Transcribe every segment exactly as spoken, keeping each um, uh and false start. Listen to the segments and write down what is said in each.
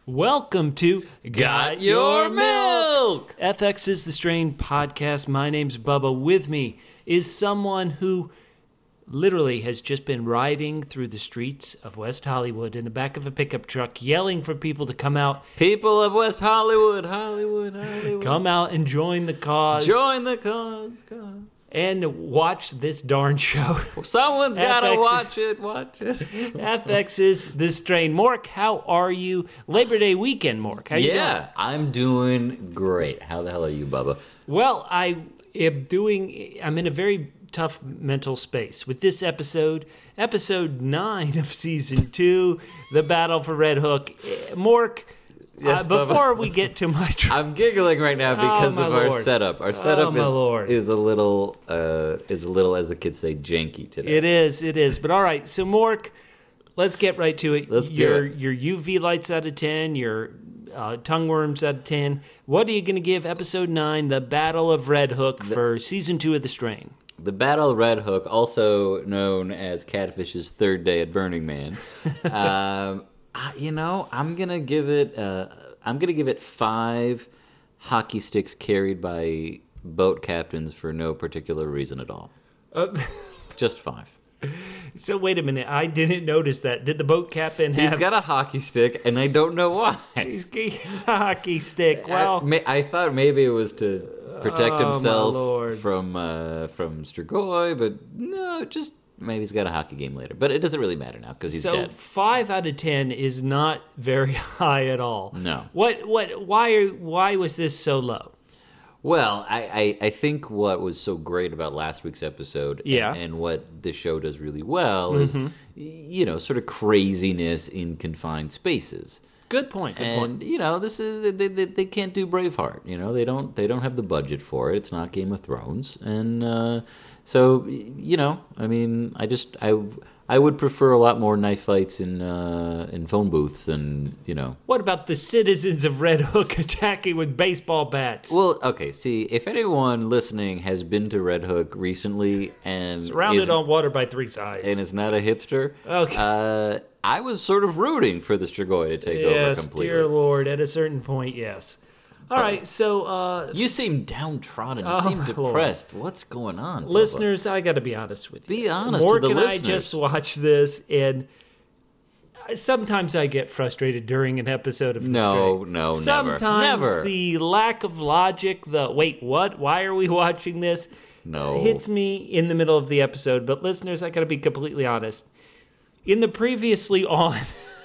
Welcome to Got Your Milk! F X is the Strain podcast. My name's Bubba. With me is someone who literally has just been riding through the streets of West Hollywood in the back of a pickup truck, yelling for people to come out. People of West Hollywood, Hollywood, Hollywood. Come out and join the cause. Join the cause, cause. And watch this darn show. Someone's got to F X watch it, watch it. F X is the Strain. Mork, how are you? Labor Day weekend, Mork. How you yeah, doing? I'm doing great. How the hell are you, Bubba? Well, I am doing, I'm in a very tough mental space with this episode, episode nine of season two, The Battle for Red Hook. Mork, Yes, uh, before we get to my... Tr- I'm giggling right now because Oh, of my our Lord. setup. Our setup Oh, my Lord. is, is a little, uh, is a little, as the kids say, janky today. It is, it is. But all right, so Mork, let's get right to it. Let's do your, it. Your U V lights out of ten, your uh, tongue worms out of ten. What are you going to give episode nine, The Battle of Red Hook, The- for season two of The Strain? The Battle of Red Hook, also known as Catfish's Third Day at Burning Man. um, I, you know, I'm gonna give it. Uh, I'm gonna give it five hockey sticks carried by boat captains for no particular reason at all. Uh, Just five. so wait a minute, I didn't notice that. Did the boat captain have... He's got a hockey stick, and I don't know why. He's got a hockey stick. Well, I, may- I thought maybe it was to protect Oh, my himself Lord. from uh, from Strigoi, but no, just maybe he's got a hockey game later. But it doesn't really matter now because he's so dead. five out of ten is not very high at all. No. What? What? Why? Are, why was this so low? Well, I, I, I think what was so great about last week's episode Yeah. and, and what the show does really well is, you know, sort of craziness in confined spaces. Good point. Good And point. you know, this is they, they they can't do Braveheart. You know, they don't they don't have the budget for it. It's not Game of Thrones, and uh, so you know, I mean, I just I I would prefer a lot more knife fights in uh, in phone booths than you know. What about the citizens of Red Hook attacking with baseball bats? Well, okay. See, if anyone listening has been to Red Hook recently and Surrounded is, on water by three sides. and is not a hipster, Okay. uh, I was sort of rooting for the Strigoi to take yes, over completely. dear Lord. At a certain point, yes. All right. So, uh, You seem downtrodden. You Oh, seem my depressed. What's going on, Bubba? listeners, I got to be honest with you. Be honest Mork to the and listeners. I just watched this, and sometimes I get frustrated during an episode of The No, Strain. no, never. Sometimes Never. the lack of logic, the wait, what? Why are we watching this? No. hits me in the middle of the episode. But listeners, I got to be completely honest. In the previously on,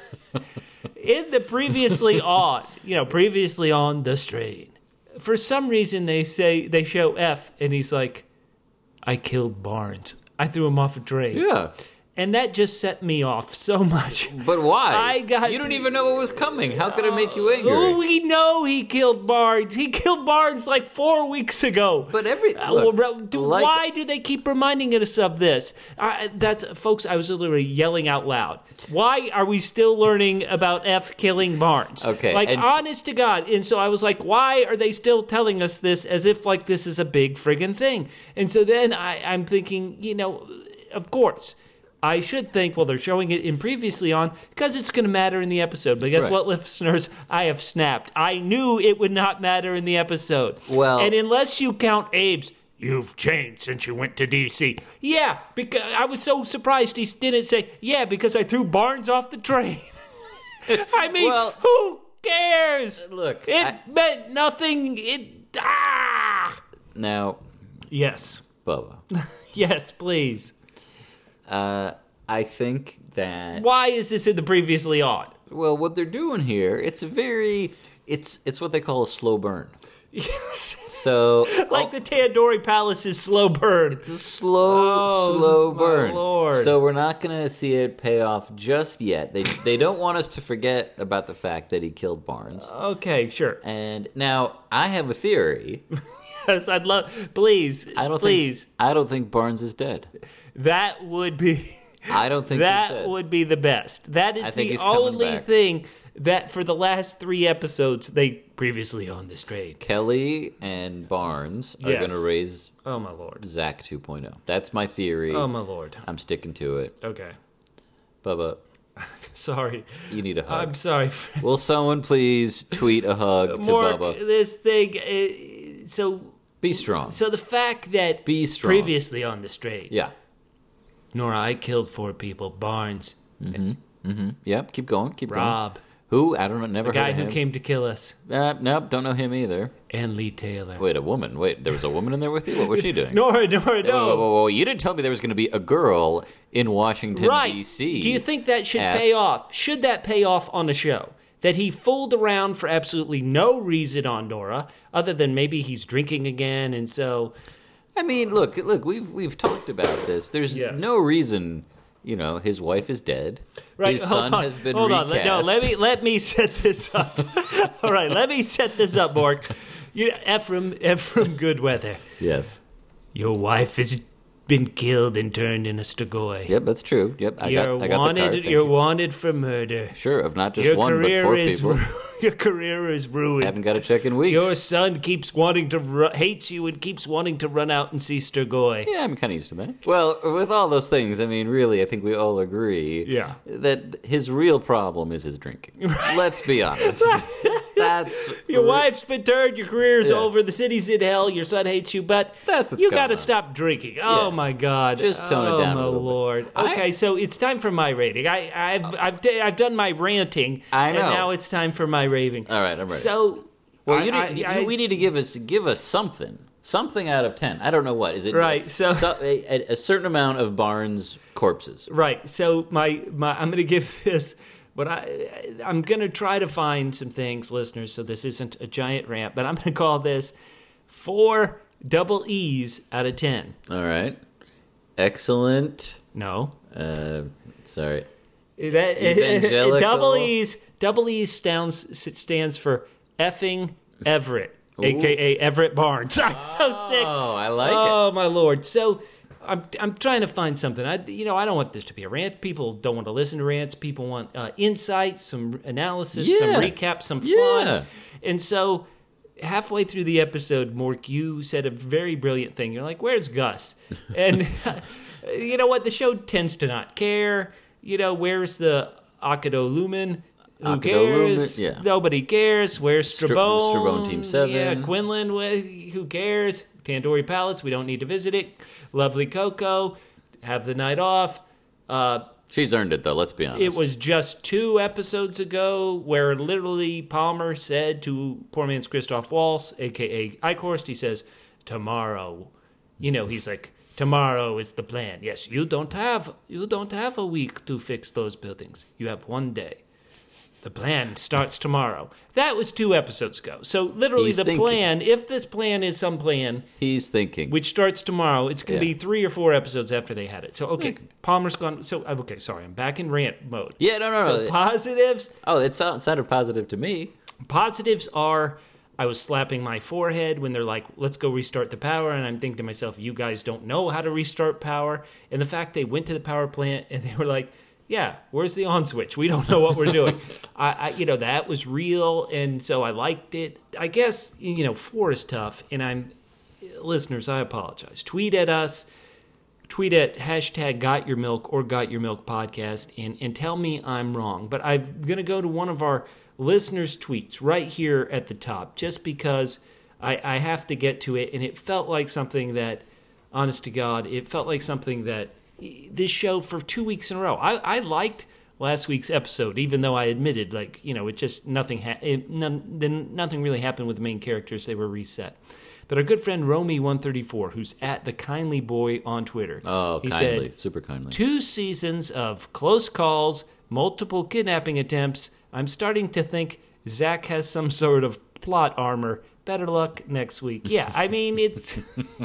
in the previously on, you know, previously on The Strain, for some reason they say they show F, and he's like, "I killed Barnes. I threw him off a train." Yeah. And that just set me off so much. But why? I got- You don't even know what was coming. How could it make you Oh, angry? we know he killed Barnes. He killed Barnes like four weeks ago. But every Uh, look, well, do- like- why do they keep reminding us of this? I, that's folks. I was literally yelling out loud. Why are we still learning about F killing Barnes? Okay, like and- honest to God. And so I was like, why are they still telling us this as if like this is a big friggin' thing? And so then I, I'm thinking, you know, of course. I should think, well, they're showing it in previously on because it's going to matter in the episode. But guess Right. what, listeners? I have snapped. I knew it would not matter in the episode. Well- and unless you count Abe's, you've changed since you went to D C. Yeah, because I was so surprised he didn't say, yeah, because I threw Barnes off the train. I mean, Well- who cares? Look, it I- meant nothing. It ah. Now, Yes, Bubba, yes, please. uh, I think that Why is this in the previously on? well, what they're doing here, it's a very, it's it's what they call a slow burn. Yes. So Like the Tandoori Palace's slow burn. It's a slow, Oh, slow my burn. Lord. So we're not going to see it pay off just yet. They they don't want us to forget about the fact that he killed Barnes. Okay, sure. And now I have a theory. Yes, I'd love. Please, I don't please. think I don't think Barnes is dead. That would be. I don't think he's that dead. would be the best. That is I think the he's coming only back. thing that for the last three episodes they previously on this trade. Kelly and Barnes are Yes. going to raise Oh my lord. Zach two point oh. That's my theory. Oh my lord. I'm sticking to it. Okay. Bubba, Sorry. You need a hug. I'm sorry. Will someone please tweet a hug to Mark, Bubba? this thing. Uh, so Be strong. So the fact that Be strong. previously on the straight, Yeah. Nora, I killed four people. Barnes, Mm-hmm. Mm-hmm. Yep. Keep going. Keep Rob, going. Who? I don't know. Never the heard guy of who him. came to kill us, Uh, nope. Don't know him either. and Lee Taylor. Wait, a woman. Wait, there was a woman in there with you? What was she doing? Nora, Nora, Whoa, whoa, no. whoa, whoa. You didn't tell me there was going to be a girl in Washington, Right. D C Do you think that should F. pay off? Should that pay off on the show? That he fooled around for absolutely no reason on Nora, other than maybe he's drinking again, and so I mean, look, look. We've we've talked about this. There's Yes. no reason. You know, his wife is dead. right. His hold son on, has been hold recast. on. No, let me let me set this up. All right, let me set this up, Mark. You, Ephraim, Ephraim Goodweather. Yes. Your wife has been killed and turned in a Strigoi. Yep, that's true. Yep, I You're got. I got wanted. the card. Thank You're you. wanted for murder. Sure, of not just Your one, but career four is people. your career is ruined. Haven't got a check in weeks. Your son keeps wanting to ru- hates you and keeps wanting to run out and see Strigoi. Yeah, I'm kind of used to that. Well, with all those things, I mean, really, I think we all agree Yeah. that his real problem is his drinking. Let's be honest. That's Your wife's been turned. Your career's Yeah. over. The city's in hell. Your son hates you, but That's what's you going got to on. stop drinking. Oh Yeah. my God! Just tone it oh, down a my little bit. Lord. I- Okay, so it's time for my rating. I, I've I've d- I've done my ranting. I know. And now it's time for my raving. All right, I'm ready. So, well, I- you I- need, I- we need to give us give us something, something out of ten. I don't know what is it. Right, so- a, a certain amount of Barnes corpses. Right. So my my I'm going to give this, but I I'm going to try to find some things, listeners. So this isn't a giant rant, but I'm going to call this four double E's out of ten. All right, excellent. No. Uh, sorry. That Evangelical. double E's double E's stands stands for effing Everett, Ooh. aka Everett Barnes. I'm so sick. Oh, I like Oh my Lord! So I'm I'm trying to find something. I you know I don't want this to be a rant. People don't want to listen to rants. People want uh, insights, some analysis, some Yeah. recap, some fun. Yeah. And so halfway through the episode, Mork, you said a very brilliant thing. You're like, "Where's Gus?" And you know what? The show tends to not care. You know, where's the Akido Lumen? Who Akido cares? Lumen, yeah. Nobody cares. Where's Str- Strabone? Strabone Team seven. Yeah, Quinlan. wh- Who cares? Tandoori Palace. We don't need to visit it. Lovely Coco. Have the night off. Uh, She's earned it, though. Let's be honest. it was just two episodes ago where literally Palmer said to poor man's Christoph Waltz, a k a. Eichhorst, he says, tomorrow. You know, he's like, tomorrow is the plan. Yes, you don't have you don't have a week to fix those buildings. You have one day. The plan starts tomorrow. That was two episodes ago. So literally He's the thinking. plan, if this plan is some plan, He's thinking. which starts tomorrow, it's going to Yeah. be three or four episodes after they had it. So, okay, Palmer's gone. So, okay, sorry, I'm back in rant mode. yeah, no, no, So no. positives, oh, it sound, sounded positive to me. positives are I was slapping my forehead when they're like, let's go restart the power. And I'm thinking to myself, you guys don't know how to restart power. And the fact they went to the power plant and they were like, yeah, where's the on switch? We don't know what we're doing. I, I, you know, that was real. And so I liked it. I guess, you know, four is tough. And I'm, listeners, I apologize. Tweet at us. Tweet at hashtag got your milk or got your milk podcast and, and tell me I'm wrong. But I'm going to go to one of our listeners' tweets right here at the top just because I, I have to get to it. And it felt like something that, honest to God, it felt like something that this show for two weeks in a row. I, I liked last week's episode, even though I admitted, like, you know, it just nothing, ha- it, none, then nothing really happened with the main characters. They were reset. But our good friend Romy one thirty-four, who's at the Kindly Boy on Twitter, Oh, he kindly. said, Super kindly. two seasons of close calls, multiple kidnapping attempts. I'm starting to think Zach has some sort of plot armor. Better luck next week. Yeah, I mean, it's...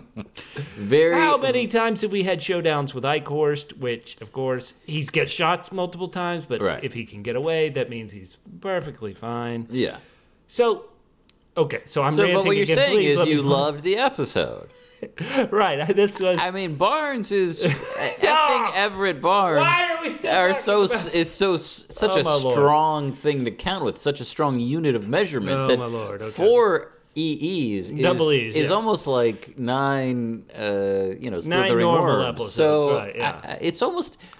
Very. How many times have we had showdowns with Eichhorst, which, of course, he's get shots multiple times, but Right. if he can get away, that means he's perfectly fine. Yeah. So, okay, so I'm So, ranting but what you're again. saying Please is let me you finish. loved the episode. Right, this was... I mean, Barnes is effing Everett Barnes. Why are we still are talking so about- it's so such Oh, a my Lord. strong thing to count with, such a strong unit of measurement Oh, that my Lord, okay. four E Es is, Double E's, is yeah. almost like nine, uh, you know, Nine slithering normal worms. episodes, So right, yeah. I, I, it's almost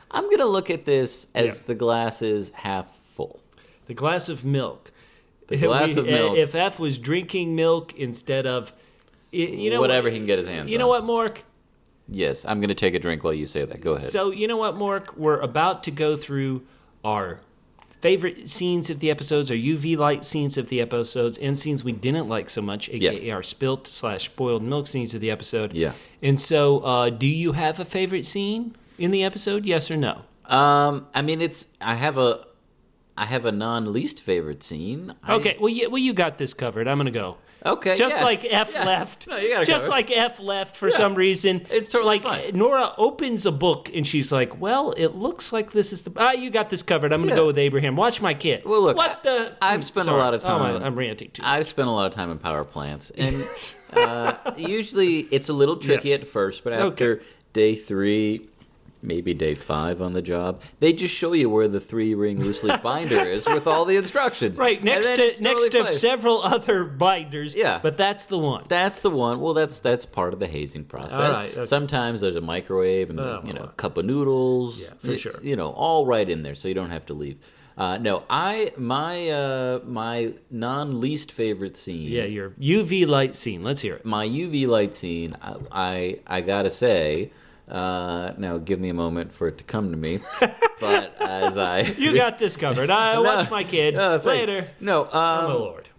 I'm going to look at this as Yeah. the glass is half full. The glass of milk. The glass We- of milk. If F was drinking milk instead of, y- you know, Whatever he can get his hands You on. know what, Mork? Yes, I'm going to take a drink while you say that. Go ahead. So, you know what, Mork? We're about to go through our favorite scenes of the episodes, our U V light scenes of the episodes, and scenes we didn't like so much, aka Yeah. our spilt slash boiled milk scenes of the episode. Yeah. And so, uh, do you have a favorite scene in the episode? Yes or no? Um, I mean, it's I have a I have a non least favorite scene. I- Okay, well, you, well, you got this covered. I'm going to go. Okay. Just yeah, like F yeah. left. No, you got it Just covered. like F left for Yeah. some reason. It's totally like fine. Nora opens a book and she's like, "Well, it looks like this is the ah. You got this covered. I'm going to Yeah. go with Abraham. Watch my kid. Well, look, what the? I've Hmm, spent a sorry. lot of Oh, time- my- I'm ranting too. I've spent a lot of time in power plants, and uh, usually it's a little tricky Yes. at first, but after day three, maybe day five on the job, they just show you where the three-ring loose leaf binder is with all the instructions. Right And next then to it's next totally to fine. several other binders. Yeah. but that's the one. That's the one. Well, that's that's part of the hazing process. All right, okay. Sometimes there's a microwave and Oh, you know boy. a cup of noodles. Yeah, for y- sure. You know, all right in there, so you don't have to leave. Uh, no, I my uh, my non least favorite scene. Yeah, your U V light scene. Let's hear it. My U V light scene. I I, I gotta say. Uh, now, give me a moment for it to come to me. But as I You got this covered. I No. watch my kid No, thanks. later. No, um, Oh my lord.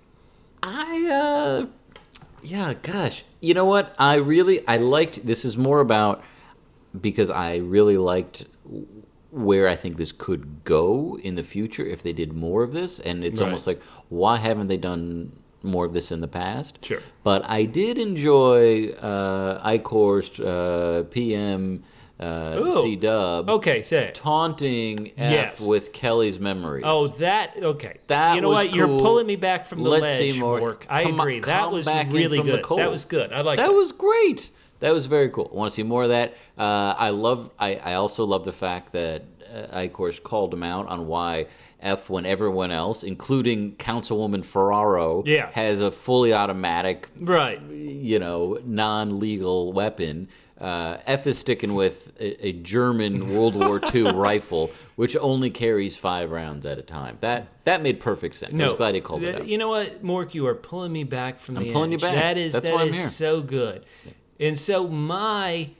I, uh, yeah, gosh. You know what? I really, I liked, this is more about, because I really liked where I think this could go in the future if they did more of this. And it's Right. almost like, why haven't they done more of this in the past? Sure. But I did enjoy uh, Icorst, uh, P M, uh, Ooh. C-Dub Okay, say it. taunting F Yes. with Kelly's memories. Oh, that okay. That you know was what? You're cool. pulling me back from the Let's ledge. see more. Mork. I Come- agree. That come was back in really from the good. cold. That was good. I like that that. was great. That was very cool. Want to see more of that? Uh, I love. I, I also love the fact that uh, I, of course, called him out on why F, when everyone else, including Councilwoman Ferraro, Yeah. has a fully automatic, right. you know, non-legal weapon. Uh, F is sticking with a, a German World War Two rifle, which only carries five rounds at a time. That that made perfect sense. I No, was glad he called it th- out. You know what, Mork? You are pulling me back from I'm the pulling you edge. back. That is That's that why I'm is here. so good. And so my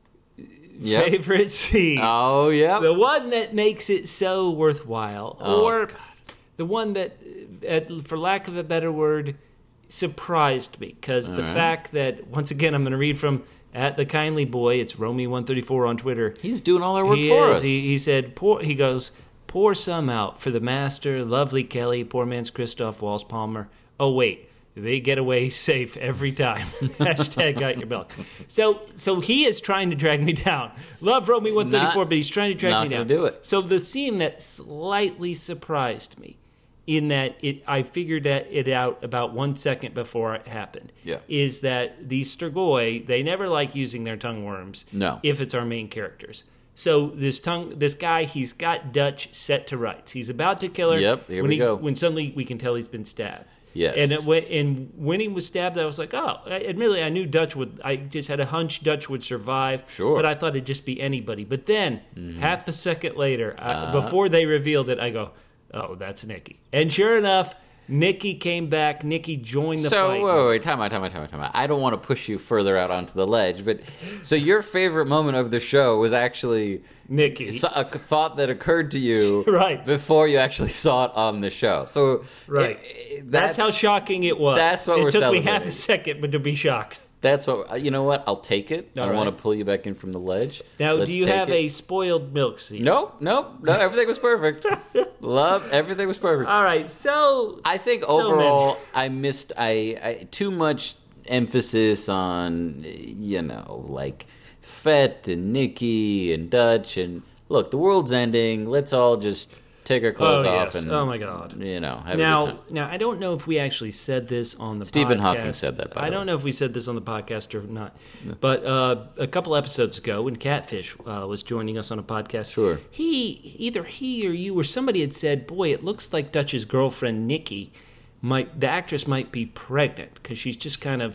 Yep. favorite scene, Oh yeah. the one that makes it so worthwhile, Oh, or God. the one that, at, for lack of a better word, surprised me because the right. fact that once again I'm going to read from at the kindly boy. It's Romy one thirty-four on Twitter. He's doing all our work He for is. us. He, he said, pour, he goes, pour some out for the master, lovely Kelly, poor man's Christoph Waltz Palmer. Oh, wait, they get away safe every time. Hashtag got your milk. So so he is trying to drag me down. Love Romy one thirty-four, Not- but he's trying to drag not me down. gonna do it. So the scene that slightly surprised me in that it I figured that it out about one second before it happened. Yeah. Is that these Strigoi, they never like using their tongue worms No. if it's our main characters. So this tongue, this guy, he's got Dutch set to rights. He's about to kill her. Yep, here when we he, go. When suddenly we can tell he's been stabbed. Yes. And it, went- and when he was stabbed, I was like, oh, admittedly, I knew Dutch would. I just had a hunch Dutch would survive. Sure. But I thought it'd just be anybody. But then, Mm-hmm. half a second later, I, Uh-huh. before they revealed it, I go, oh, that's Nikki. And sure enough, Nikki came back. Nikki joined the So fight. wait, wait, wait, time out, time out, time out, time out. I don't want to push you further out onto the ledge, but so your favorite moment of the show was actually Nikki. so- a thought that occurred to you Right. before you actually saw it on the show. So Right. it- That's, how shocking it was. that's what it we're took me half celebrating. a second, but to be shocked. That's what you know. What I'll take it. All I want right. to pull you back in from the ledge. Now, Let's do you take have it. a spoiled milk scene? Nope, nope, no. Everything was perfect. Love everything was perfect. All right, so I think so overall, I missed I, I too much emphasis on you know like Fett and Nikki and Dutch and look, the world's ending. Let's all just take our clothes Oh, off yes. and Oh, my God. you know have a good now, time. now I don't know if we actually said this on the Stephen podcast. Hawking said that, by I the don't way. know if we said this on the podcast or not. But uh, a couple episodes ago, when Catfish uh, was joining us on a podcast, Sure. he either he or you or somebody had said, "Boy, it looks like Dutch's girlfriend Nikki might the actress might be pregnant because she's just kind of."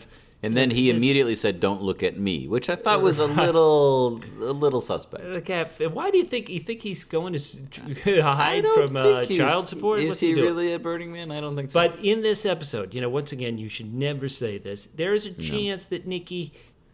And then he immediately said, "Don't look at me," which I thought was a little, a little suspect. The cat. Why do you think you think he's going to s- hide don't from uh, think he's- child support? Is What's he, he doing? really at Burning Man? I don't think so. But in this episode, you know, once again, you should never say this. There is a chance that Nikki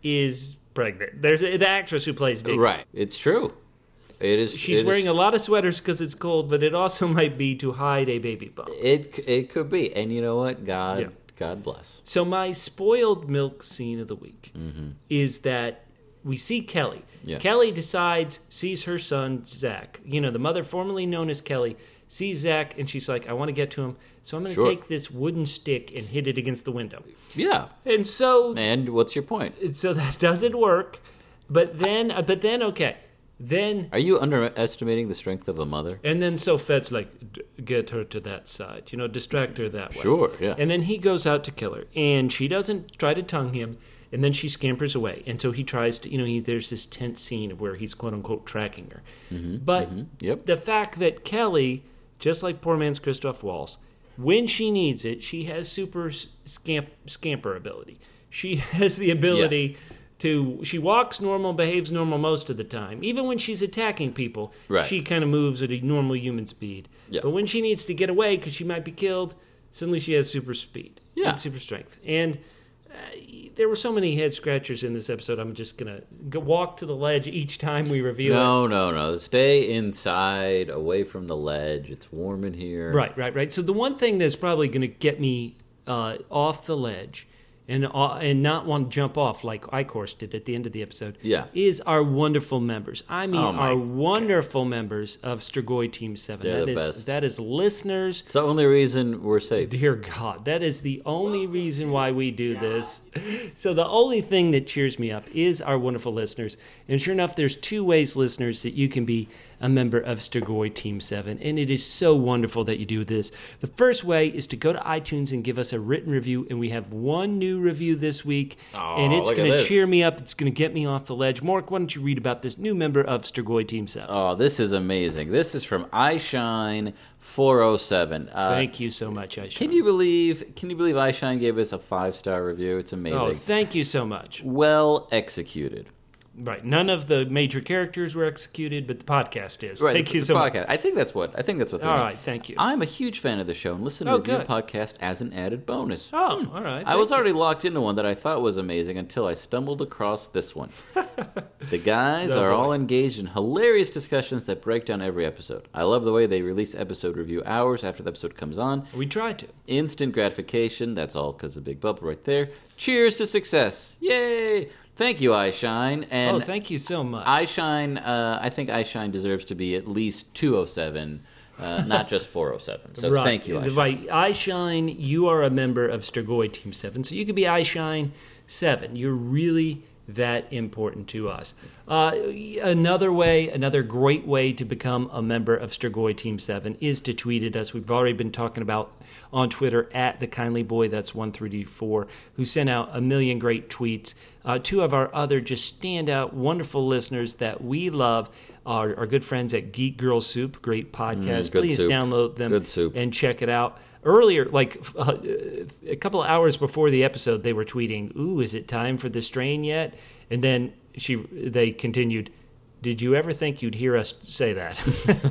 is pregnant. There's a, the actress who plays Nikki. right, it's true. It is. She's it wearing is, a lot of sweaters because it's cold, but it also might be to hide a baby bump. It it could be, and you know what? God, Yeah. God bless. So my spoiled milk scene of the week Mm-hmm. is that we see Kelly. Yeah. Kelly decides, sees her son Zach. You know, the mother formerly known as Kelly sees Zach, and she's like, "I want to get to him, so I'm going to Sure. take this wooden stick and hit it against the window." Yeah. And so, And what's your point? so that doesn't work. But then, uh, but then, okay, then. Are you underestimating the strength of a mother? And then so Fed's like, "D- get her to that side, you know, distract her that way. Sure, yeah. And then he goes out to kill her, and she doesn't try to tongue him, and then she scampers away. And so he tries to, you know, he, there's this tense scene where he's quote unquote tracking her. But Yep. the fact that Kelly, just like poor man's Christoph Waltz, when she needs it, she has super s- scamp scamper ability. She has the ability. To, she walks normal, behaves normal most of the time. Even when she's attacking people, Right. she kind of moves at a normal human speed. Yeah. But when she needs to get away because she might be killed, suddenly she has super speed Yeah. and super strength. And uh, there were so many head scratchers in this episode. I'm just gonna go walk to the ledge each time we review it. No, no, no. Stay inside, away from the ledge. It's warm in here. Right, right, right. So the one thing that's probably going to get me uh, off the ledge and uh, and not want to jump off like Icorse did at the end of the episode Yeah. is our wonderful members. I mean, Oh, my our wonderful members of Strigoi Team seven. They're That the is best. that is listeners. It's the only reason we're safe. Dear God, that is the only reason why we do this. So the only thing that cheers me up is our wonderful listeners. And sure enough, there's two ways, listeners, that you can be a member of Strigoi Team seven. And it is so wonderful that you do this. The first way is to go to iTunes and give us a written review. And we have one new review this week. Oh, and it's look at going to this. cheer me up. It's going to get me off the ledge. Mark, why don't you read about this new member of Strigoi Team seven? Oh, this is amazing. This is from iShine four oh seven. Uh, Thank you so much, Aisha. Can you believe? Can you believe iShine gave us a five star review? It's amazing. Oh, thank you so much. Well executed. Right. None of the major characters were executed, but the podcast is. Right, Thank the, you the so much. podcast. I think that's what I think that's what. They All mean. right, thank you. I'm a huge fan of the show and listen to Oh, review good. podcast as an added bonus. Oh, all right. I was thank already locked into one that I thought was amazing until I stumbled across this one. The guys Oh, are boy. all engaged in hilarious discussions that break down every episode. I love the way they release episode review hours after the episode comes on. you. We tried to. Instant gratification. That's all because of Big Bubble right there. Cheers to success. Yay. Thank you, iShine. And Oh, thank you so much. iShine, uh, I think iShine deserves to be at least two oh seven, uh, not just four oh seven. So right. thank you, iShine. Right. iShine, you are a member of Strigoi Team seven, so you could be iShine seven. You're really that important to us. Uh, another way, another great way to become a member of Strigoi Team seven is to tweet at us. We've already been talking about on Twitter at the kindly boy, that's one through four, who sent out a million great tweets. Uh, two of our other just standout, wonderful listeners that we love are our good friends at Geek Girl Soup, great podcast. Mm, good Please soup. download them Good soup. and check it out. Earlier, like uh, a couple of hours before the episode, they were tweeting, "Ooh, is it time for the strain yet?" And then she, they continued, "Did you ever think you'd hear us say that?"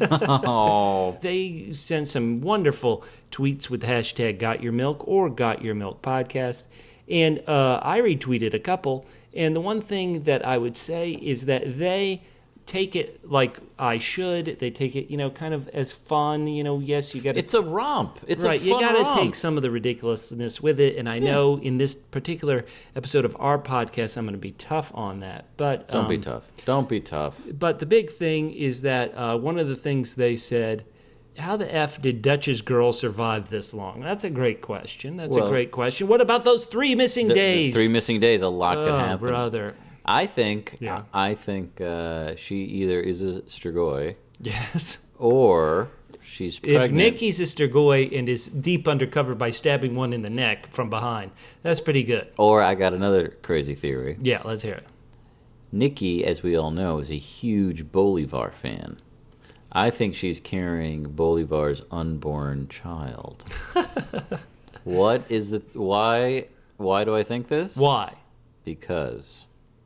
Oh, They sent some wonderful tweets with the hashtag Got Your Milk or Got Your Milk Podcast. And uh, I retweeted a couple. And the one thing that I would say is that they take it like I should. They take it, you know, kind of as fun. You know, yes, you got to. it's a romp. It's right, a you fun got to romp. take some of the ridiculousness with it. And I know in this particular episode of our podcast, I'm going to be tough on that. But Don't be um, tough. Don't be tough. but the big thing is that uh, one of the things they said, how the F did Dutch's girl survive this long? That's a great question. That's Well, a great question. What about those three missing The- the days? three missing days. A lot oh, can happen. brother. I think. Yeah. I think uh, she either is a Strigoi Yes. or she's pregnant. If Nikki's a Strigoi and is deep undercover by stabbing one in the neck from behind, that's pretty good. Or I got another crazy theory. Yeah, let's hear it. Nikki, as we all know, is a huge Bolivar fan. I think she's carrying Bolivar's unborn child. What is the why? Why do I think this? Why? Because.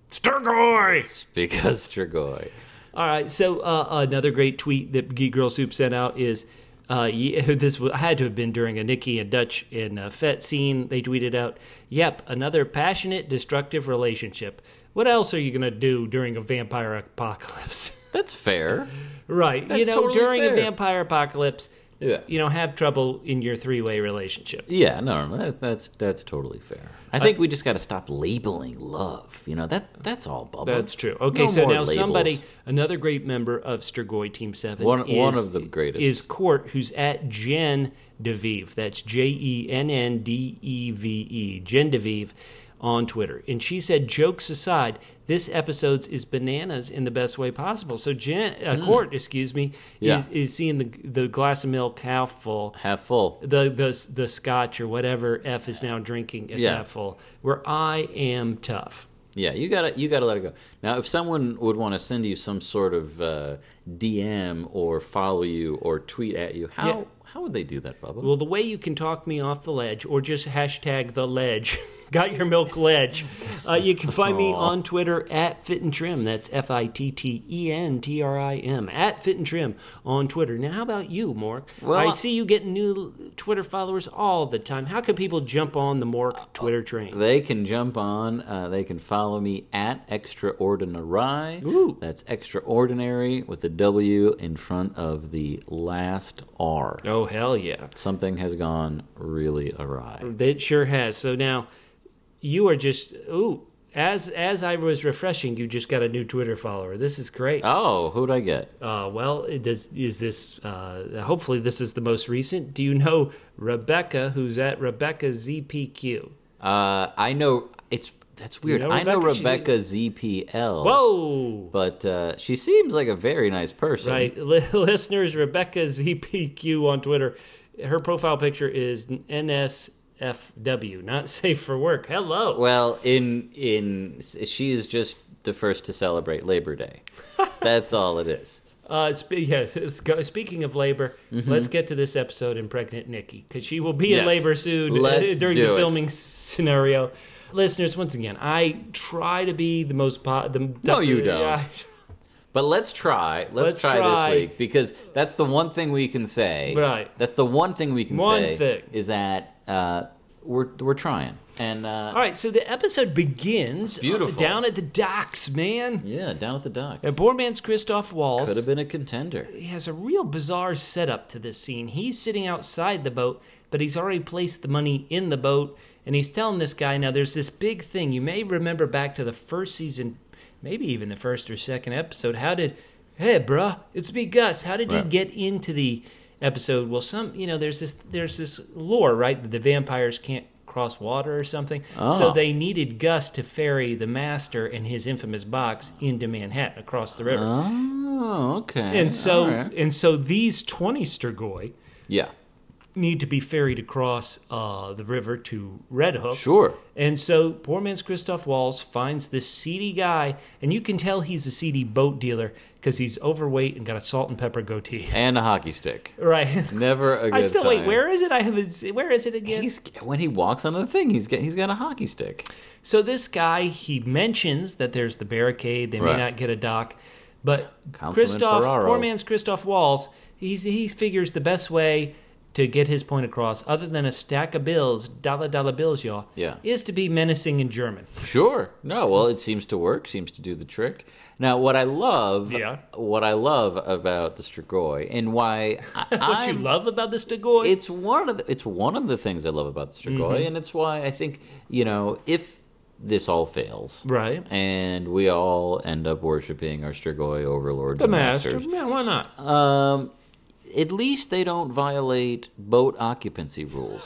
Strigoi! Because Strigoi. All right, so uh, another great tweet that Geek Girl Soup sent out is, uh, yeah, this was, had to have been during a Nikki and Dutch and uh, Fett scene. They tweeted out, "Yep, another passionate, destructive relationship. What else are you going to do during a vampire apocalypse?" That's fair. Right. That's you know, totally during fair. a vampire apocalypse, Yeah. you know, have trouble in your three-way relationship. Yeah, no, no, that, that's that's totally fair. I think we just got to stop labeling love. You know, that that's all, Bubba. That's true. Okay, No so more now labels. somebody, another great member of Strigoi Team seven One- is, one of the greatest. is Court, who's at Jen DeVive. That's J E N N D E V E, Jen DeVive on Twitter. And she said, jokes aside, this episode's is bananas in the best way possible. So Jen, uh, Court, excuse me, Yeah. is, is seeing the the glass of milk half full. Half full. The, the the scotch or whatever F is now drinking is Yeah. half full. Where I am tough. Yeah, you gotta you gotta let it go. Now, if someone would want to send you some sort of uh, D M or follow you or tweet at you, how Yeah. how would they do that, Bubba? Well, the way you can talk me off the ledge, or just hashtag the ledge, got your milk ledge, uh, you can find me on Twitter at Fit and Trim. That's F I T T E N T R I M, at Fit and Trim on Twitter. Now, how about you, Mork? Well, I I- see you getting new Twitter followers all the time. How can people jump on the Mork Twitter train? They can jump on. Uh, they can follow me at Extraordinary. Ooh. That's extraordinary with the W in front of the last R. Oh, hell yeah. Something has gone really awry. It sure has. So now, you are just, ooh, as as I was refreshing, you just got a new Twitter follower. This is great. Oh, who'd I get? Uh, well, it does, is this, uh, hopefully this is the most recent. Do you know Rebecca, who's at Rebecca Z P Q? Uh, I know it's that's weird. know I know Rebecca? She's a- Rebecca Z P L. Whoa! But uh, she seems like a very nice person. Right. Li- listeners, Rebecca Z P Q on Twitter. Her profile picture is N S F W, not safe for work. Hello. Well, in in she is just the first to celebrate Labor Day. That's all it is. Uh, spe- yes, it's go- speaking of labor, let's get to this episode in Pregnant Nikki, because she will be in Yes. labor soon Let's during do the it. filming scenario. Listeners, once again, I try to be the most... Po- the, No, you don't. Yeah. But let's try. Let's, Let's try, try. this week because that's the one thing we can say. Right. That's the one thing we can One say thing. is that uh, we're we're trying. And uh, All right, so the episode begins Beautiful. uh, down at the docks, man. yeah, down at the docks. And poor man's Christoph Waltz. Could have been a contender. He has a real bizarre setup to this scene. He's sitting outside the boat, but he's already placed the money in the boat, and he's telling this guy, now there's this big thing. You may remember back to the first season, maybe even the first or second episode. How did, hey, bruh, it's me, Gus. How did you Right. get into the episode? Well, some, you know, there's this, there's this lore, right, that the vampires can't cross water or something. So Oh. they needed Gus to ferry the master and his infamous box into Manhattan across the river. Oh, okay. And so, All right. and so these twenty Strigoi Yeah, need to be ferried across uh, the river to Red Hook. sure. And so poor man's Christoph Waltz finds this seedy guy, and you can tell he's a seedy boat dealer because he's overweight and got a salt and pepper goatee. And a hockey stick. Right. Never a good I still sign. wait. Where is it? I haven't. se- Where is it again? He's, when he walks on the thing, he's got, he's got a hockey stick. So this guy, he mentions that there's the barricade. They may Right. not get a dock, but Councilman Christoph, Ferraro. poor man's Christoph Waltz, he's, he figures the best way to get his point across, other than a stack of bills, dollar dollar bills, y'all, Yeah. is to be menacing in German. Sure. No, well, it seems to work. Seems to do the trick. Now, what I love, Yeah. what I love about the Strigoi, and why I, What I'm- you love about the Strigoi? it's one of the, it's one of the things I love about the Strigoi, Mm-hmm. and it's why I think you know if this all fails, right. and we all end up worshiping our Strigoi overlords, The and master. masters, Yeah, why not? um, at least they don't violate boat occupancy rules.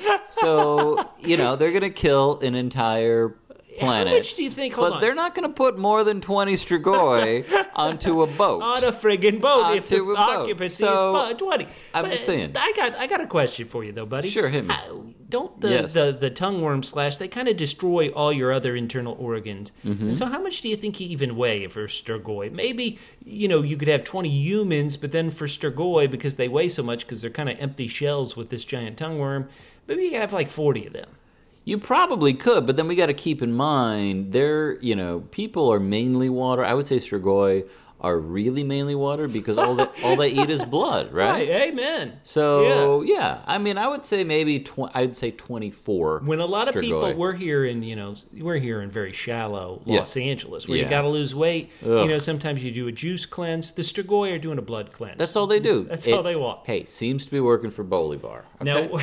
So you know they're going to kill an entire planet. How much do you think? Hold but on. they're not going to put more than twenty Strigoi onto a boat. on a friggin' boat if the Onto a boat. occupancy So, is bu- twenty. I'm But, just saying. I got I got a question for you though, buddy. Sure, hit me. How- don't the, Yes. the, the tongue worm slash, they kind of destroy all your other internal organs. Mm-hmm. And so how much do you think you even weigh for Strigoi? Maybe, you know, you could have twenty humans, but then for Strigoi, because they weigh so much, because they're kind of empty shells with this giant tongue worm, maybe you could have like forty of them. You probably could, but then we got to keep in mind, they're, you know, people are mainly water. I would say Strigoi are really mainly water because all they, all they eat is blood, right? Right, amen. So, yeah. yeah, I mean, I would say maybe, tw- I'd say twenty-four When a lot Strigoi. of people, we're here in, you know, we're here in very shallow Los Yeah. Angeles where Yeah. you got to lose weight. Ugh. You know, sometimes you do a juice cleanse. The Strigoi are doing a blood cleanse. That's all they do. That's It- all they want. Hey, seems to be working for Bolivar. Okay? Now,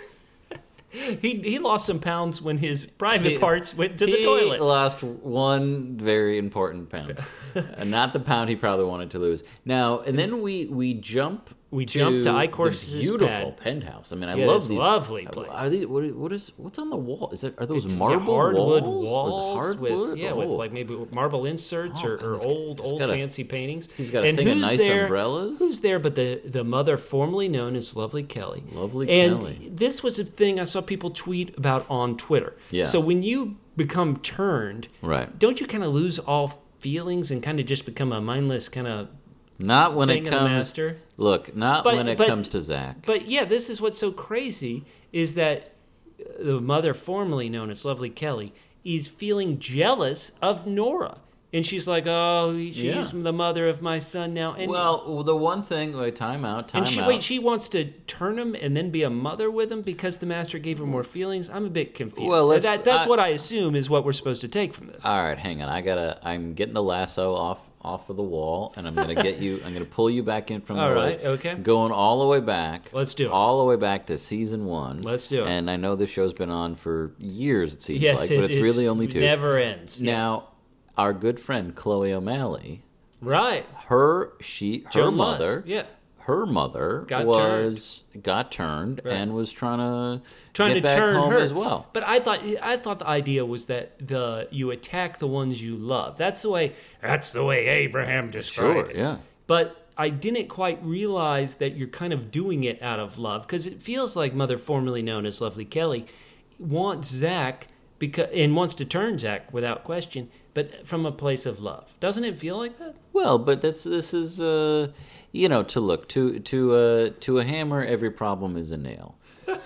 he he lost some pounds when his private He- parts went to the he toilet. lost one very important pound. Uh, Not the pound he probably wanted to lose. Now, and then we, we jump We jump to Icor's the beautiful pad. penthouse. I mean, I Yeah, love this these. lovely uh, place. Are these, what, is- what is, what's on the wall? Is that, are those It's, yeah, marble hardwood walls? walls, Or the hardwood? with yeah, Oh. with like maybe marble inserts Oh, or, God, or he's- old he's old got a- fancy paintings. he's got a and thing of who's nice there, umbrellas. Who's there? But the the mother, formerly known as Lovely Kelly. Lovely and Kelly. this was a thing I saw people tweet about on Twitter. Yeah. So when you become turned, Right. don't you kind of lose all feelings and kind of just become a mindless kind of Not when thing it of the comes. master? Look, not But- when it but- comes to Zach. But yeah, this is what's so crazy is that the mother, formerly known as Lovely Kelly, is feeling jealous of Nora. And she's like, oh, she's Yeah. the mother of my son now. And, Well, the one thing, wait, time out, time and she, out. wait, she wants to turn him and then be a mother with him because the master gave her more feelings? I'm a bit confused. Well, let's- that, that's I- what I assume is what we're supposed to take from this. All right, hang on. I gotta. I'm getting the lasso off off of the wall, and I'm gonna get you. I'm gonna pull you back in from the All right. right, okay. Going all the way back. Let's do it. All the way back to season one. Let's do it. And I know this show's been on for years. It seems yes, like, it, but it's really only two. never ends. Yes. Now, our good friend Chloe O'Malley, Right. her she her Joe mother, Muss, yeah. her mother Got was got turned Right. and was trying to Trying get to back turn home her as well. But I thought I thought the idea was that the you attack the ones you love. That's the way that's the way Abraham described Sure, it. yeah. But I didn't quite realize that you're kind of doing it out of love because it feels like Mother, formerly known as Lovely Kelly, wants Zach because and wants to turn Zach without question, but from a place of love. Doesn't it feel like that? Well, but that's this is uh, you know to look to to uh, to a hammer every problem is a nail.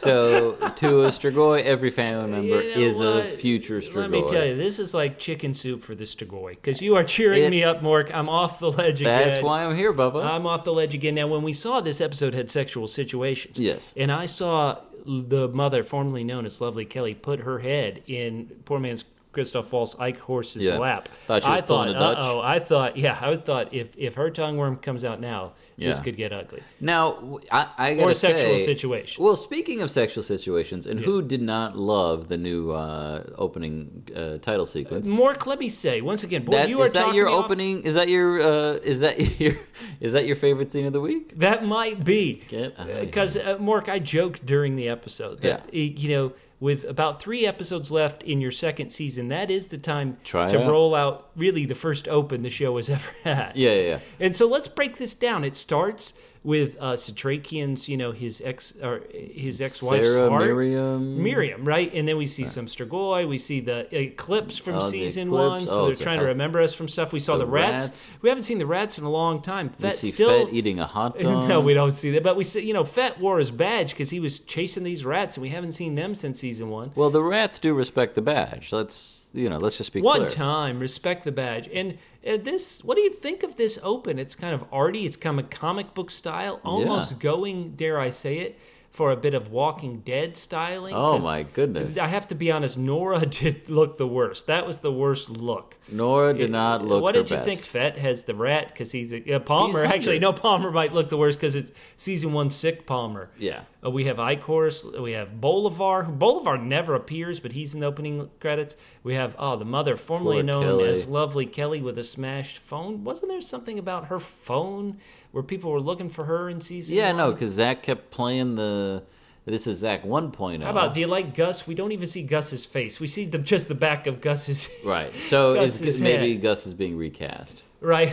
So to a Strigoi every family member You know is a what? future Strigoi. Let me tell you, this is like chicken soup for the Strigoi because you are cheering It- me up, Mork. I'm off the ledge again. That's why I'm here, Bubba. I'm off the ledge again. Now, when we saw this episode had sexual situations, Yes. and I saw the mother, formerly known as Lovely Kelly, put her head in poor man's Christoph Waltz Ike Horse's Yeah. lap. Thought she was I thought, pulling a Dutch. oh, I thought, yeah, I thought if if her tongue worm comes out now, this Yeah. could get ugly. Now, w- I, I gotta Or sexual say, situations. Well, speaking of sexual situations, and who did not love the new uh, opening uh, title sequence? Mork, let me say once again, boy, That, you are is that talking your me off- opening? Is that your? Uh, is that your? Is that your favorite scene of the week? That might be Get outta here. because uh, Mork, I joked during the episode that Yeah. uh, you know, with about three episodes left in your second season, that is the time Try it to out. roll out really the first open the show has ever had. Yeah, yeah, yeah. And so let's break this down. It starts with uh, Satrakian's, you know, his ex or his ex-wife's Sarah, heart. Miriam. Miriam, right? And then we see some Strigoi. We see the eclipse from Oh, the season eclipse. one. So Oh, they're it's a trying to hell- remember us from stuff. We saw the, The rats. rats. We haven't seen the rats in a long time. We Fett see still. Fett eating a hot dog. No, we don't see that. But we see, you know, Fett wore his badge because he was chasing these rats, and we haven't seen them since season one. Well, the rats do respect the badge. Let's you know. Let's just be One clear. time, respect the badge. And uh, this, what do you think of this open? It's kind of arty. It's kind of comic book style, almost Yeah. going, dare I say it, for a bit of Walking Dead styling. Oh 'cause my goodness! I have to be honest, Nora did look the worst. That was the worst look. Nora did not look. What her did you best. think? Fett has the rat because he's a uh, Palmer. He's Actually, hungry. no, Palmer might look the worst because it's season one sick Palmer. Yeah. Uh, we have Icorus. We have Bolivar. who- Bolivar never appears, but he's in the opening credits. We have oh the mother, formerly Poor known Kelly. as Lovely Kelly, with a smashed phone. Wasn't there something about her phone where people were looking for her in season? Yeah, one? no, because Zach kept playing the. This is Zach one point oh. How about, do you like Gus? We don't even see Gus's face. We see the, just the back of Gus's. Right. So Gus's is, maybe head. Gus is being recast. Right.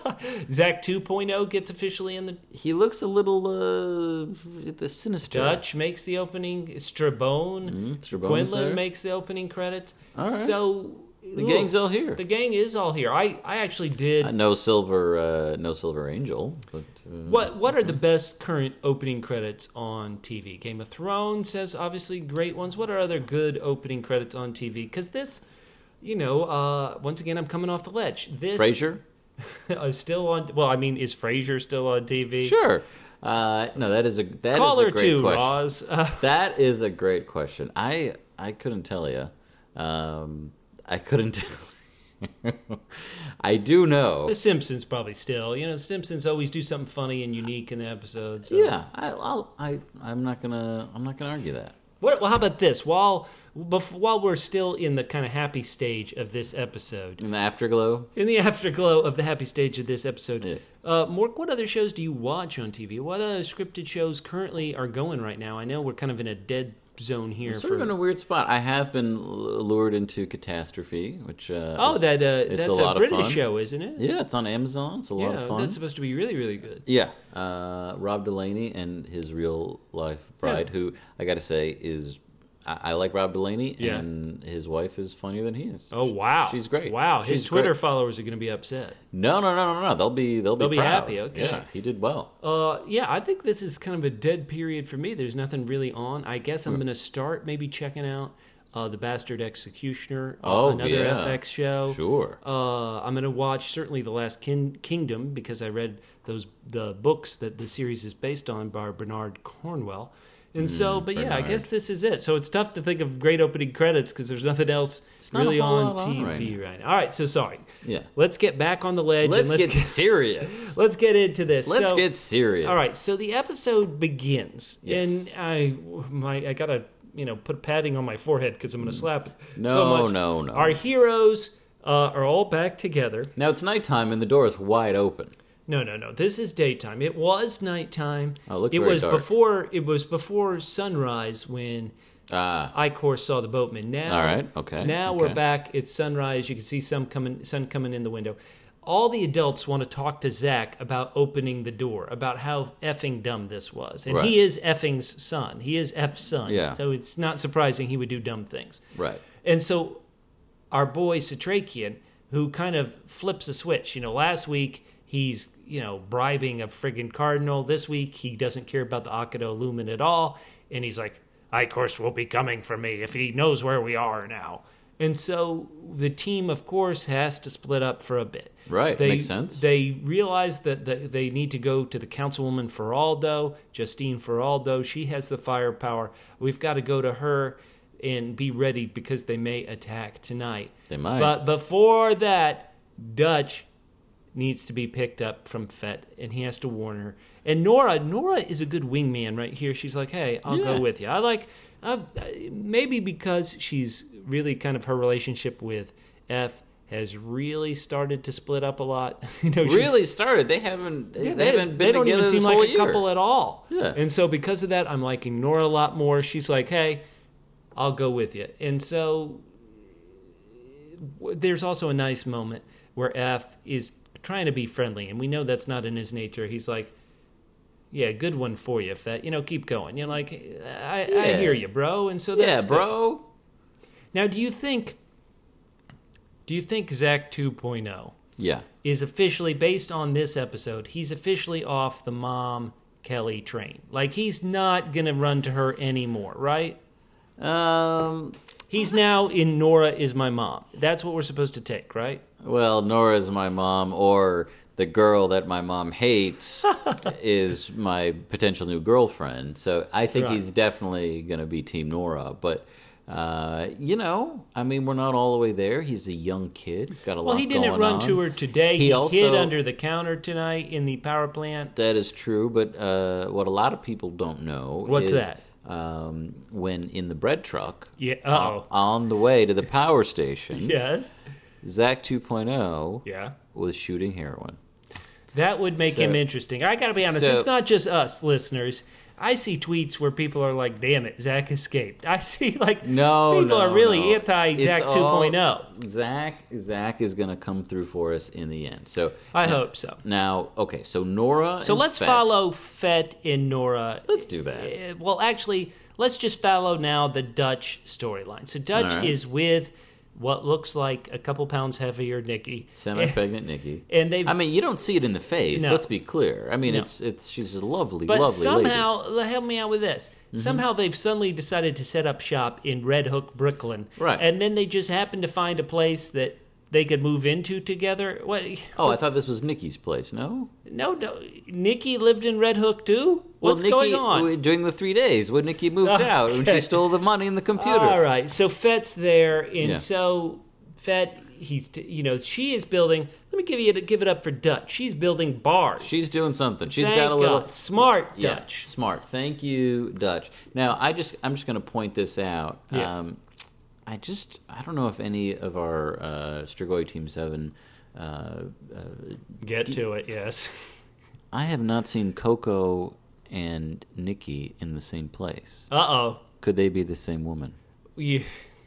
Zach two point oh gets officially in the He looks a little uh, the sinister. Dutch makes the opening. Strabone. Mhm, Strabone's Quinlan there. makes the opening credits. All right. So The gang's all here. The gang is all here. I, I actually did. Uh, no silver, uh, no silver angel. But uh, what what are the best current opening credits on T V? Game of Thrones has obviously great ones. What are other good opening credits on T V? Because this, you know, uh, once again, I'm coming off the ledge. This Frasier? is still on. Well, I mean, is Frasier still on T V? Sure. Uh, no, that is a that Call is her a great too, question. Roz. Uh, That is a great question. I I couldn't tell you. Um, I couldn't. Tell I do know. The Simpsons probably still. You know, Simpsons always do something funny and unique in the episodes. So. Yeah, I, I'll, I I'm not gonna I'm not gonna argue that. What, well, how about this? While bef- while we're still in the kind of happy stage of this episode, In the afterglow. in the afterglow of the happy stage of this episode, Yes. uh, Mork, what other shows do you watch on T V? What other scripted shows currently are going right now? I know we're kind of in a dead zone here. Sort for of in a weird spot. I have been l- lured into Catastrophe, which uh, oh, is- that uh, it's that's a a, lot of British fun. show, isn't it? Yeah, it's on Amazon. It's a lot yeah, of fun. that's supposed to be really, really good. Yeah, uh, Rob Delaney and his real life bride, Yeah. who I got to say is I, I like Rob Delaney, Yeah. and his wife is funnier than he is. Oh wow, she's great. Wow, his She's Twitter great. followers are going to be upset. No, no, no, no, no. They'll be they'll, They'll be proud. happy, okay. Yeah, he did well. Uh, yeah, I think this is kind of a dead period for me. There's nothing really on. I guess I'm going to start maybe checking out uh, The Bastard Executioner, uh, Oh, another yeah. F X show. Sure. Uh, I'm going to watch certainly The Last Kin- Kingdom because I read those the books that the series is based on by Bernard Cornwell. And so, but yeah, I Bernard. guess this is it. So it's tough to think of great opening credits because there's nothing else not a really whole on lot on T V right right, now. All right, so sorry. Yeah. Let's get back on the ledge Let's, and let's get, serious. let's get into this. Let's So- get serious. all right, so the episode begins, Yes. and I, my, I gotta, you know, put padding on my forehead because I'm gonna slap it No, so much. no, no. Our heroes uh, are all back together. Now it's nighttime and the door is wide open. No, no, no. This is daytime. It was nighttime. Oh, it looked it very was dark. before. It was before sunrise when Ah, Icor saw the boatman. Now, All right, okay, Now okay. we're back. It's sunrise. You can see some coming, sun coming in the window. All the adults want to talk to Zach about opening the door, about how effing dumb this was, and Right. he is effing's son. He is F's son, Yeah. so it's not surprising he would do dumb things. right. And so our boy Satrakian, who kind of flips a switch. You know, last week he's, you know, bribing a friggin' cardinal. This week he doesn't care about the Akado Lumen at all. And he's like, Icorst will be coming for me if he knows where we are now. And so the team, of course, has to split up for a bit. Right, They, makes sense. They realize that that they need to go to the councilwoman Feraldo, Justine Feraldo. She has the firepower. We've got to go to her and be ready because they may attack tonight. They might. But before that, Dutch needs to be picked up from Fett, and he has to warn her. And Nora, Nora is a good wingman right here. She's like, "Hey, I'll Yeah. go with you." I like, uh, maybe because she's really kind of her relationship with F has really started to split up a lot. you know, she's- Really started. They haven't. They, yeah, they haven't been they don't together even seem this like whole a year. couple at all. Yeah. And so because of that, I'm liking Nora a lot more. She's like, "Hey, I'll go with you." And so w- there's also a nice moment where F is trying to be friendly, and we know that's not in his nature. He's like, "Yeah, good one for you, Fett. You know, keep going." You're like, I, I Yeah. hear you, bro." And so that's Yeah, good. bro. Now, do you think, do you think Zach 2.0 Yeah. is officially, based on this episode, he's officially off the mom Kelly train? Like, he's not going to run to her anymore, right? Um. He's now in Nora is my mom. That's what we're supposed to take, right? Well, Nora's my mom, or the girl that my mom hates is my potential new girlfriend. So I think Right. he's definitely going to be Team Nora. But, uh, you know, I mean, we're not all the way there. He's a young kid. He's got a Well, lot he didn't going run on. to her today. He He, also- hid under the counter tonight in the power plant. That is true, but uh, what a lot of people don't know What's is that? Um, when in the bread truck Yeah. on, Uh-oh. on the way to the power station, Yes. Zach 2.0 Yeah. was shooting heroin. That would make So- him interesting. I got to be honest. so- it's not just us listeners. I see tweets where people are like, "Damn it, Zach escaped." I see like No, people no, are really no. anti Zach It's all- 2.0. Zach, Zach is going to come through for us in the end. So I now, hope so. Now, okay, so Nora. So and let's Fett. follow Fett and Nora. Let's do that. Uh, Well, actually, let's just follow now the Dutch storyline. So Dutch All right. is with what looks like a couple pounds heavier Nikki. Semi-pregnant Nikki. And they've... I mean, you don't see it in the face. No. Let's be clear. I mean, No. it's it's she's a lovely, But lovely somehow, lady. help me out with this. Mm-hmm. Somehow they've suddenly decided to set up shop in Red Hook, Brooklyn. Right. And then they just happen to find a place that they could move into together. What? Oh, I thought this was Nikki's place. No. No, no. Nikki lived in Red Hook too? What's well, Nikki, going on? During the three days when Nikki moved Okay. out, when she stole the money in the computer. All right. So Fett's there, and Yeah. so Fett, he's t- you know she is building. Let me give you give it up for Dutch. She's building bars. She's doing something. She's Thank got a little God. Smart yeah, Dutch. Smart. Thank you, Dutch. Now, I just I'm just going to point this out. Yeah. Um, I just I don't know if any of our uh, Strigoi Team Seven. Uh, uh, Get to it. Yes. I have not seen Coco and Nikki in the same place. Uh oh. Could they be the same woman? You.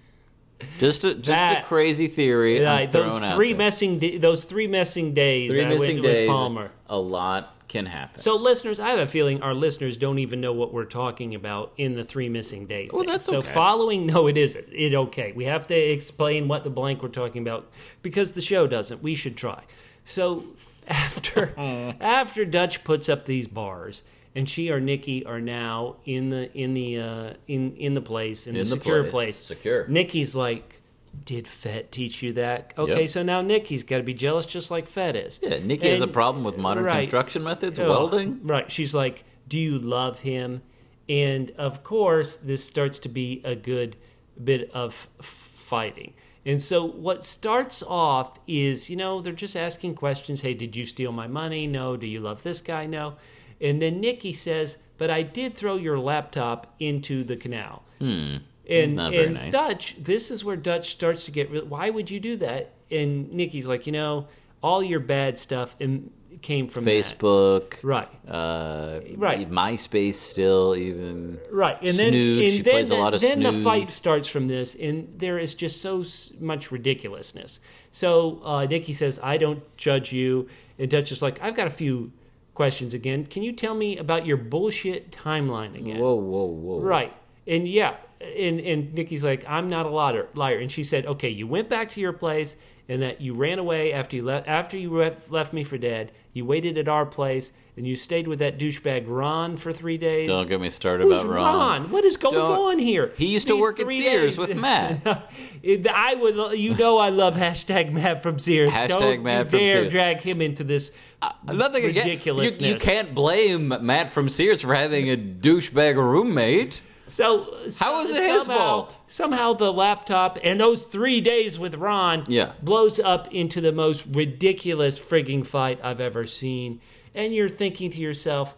Just a just That- a crazy theory. I'm Right, those throwing out three there. messing da- those three messing days. three I missing went days. with Palmer. A lot can happen. So, listeners, I have a feeling our listeners don't even know what we're talking about in the three missing days. Well, thing. that's so okay. following. No, it isn't. It okay. We have to explain what the blank we're talking about because the show doesn't. We should try. So after after Dutch puts up these bars, and she or Nikki are now in the in the uh, in in the place in, In the the secure place. place. Secure. Nikki's like. Did Fett teach you that? Okay, Yep. so now Nikki's got to be jealous just like Fett is. Yeah, Nikki has a And- problem with modern right. construction methods, Oh, welding. Right. She's like, do you love him? And of course, this starts to be a good bit of fighting. And so what starts off is, you know, they're just asking questions. Hey, did you steal my money? No. Do you love this guy? No. And then Nikki says, but I did throw your laptop into the canal. Hmm. And, Not very and nice. Dutch, this is where Dutch starts to get real. Why would you do that? And Nikki's like, you know, all your bad stuff im- came from that. Facebook. Right. Uh, Right. MySpace still even. Right, and then Snooze. and She then plays the, a lot of then the snooze. fight starts from this, and there is just so s- much ridiculousness. So uh, Nikki says, "I don't judge you," and Dutch is like, "I've got a few questions again. Can you tell me about your bullshit timeline again?" Whoa, whoa, whoa. Right, and yeah, and and Nikki's like, "I'm not a liar," liar, and she said, "Okay, you went back to your place, and that you ran away after you left after you left, left me for dead. You waited at our place, and you stayed with that douchebag Ron for three days." Don't get me started Who's about Ron? Ron. What is going Don't- on here? He used to These work at three Sears days- with Matt. It- I would, you know, I love hashtag Matt from Sears. Hashtag Don't Matt you from dare Sears. drag him into this Nothing again. You, ridiculousness. you can't blame Matt from Sears for having a douchebag roommate. So How so- is it his somehow- fault? Somehow the laptop and those three days with Ron Yeah. blows up into the most ridiculous frigging fight I've ever seen. And you're thinking to yourself,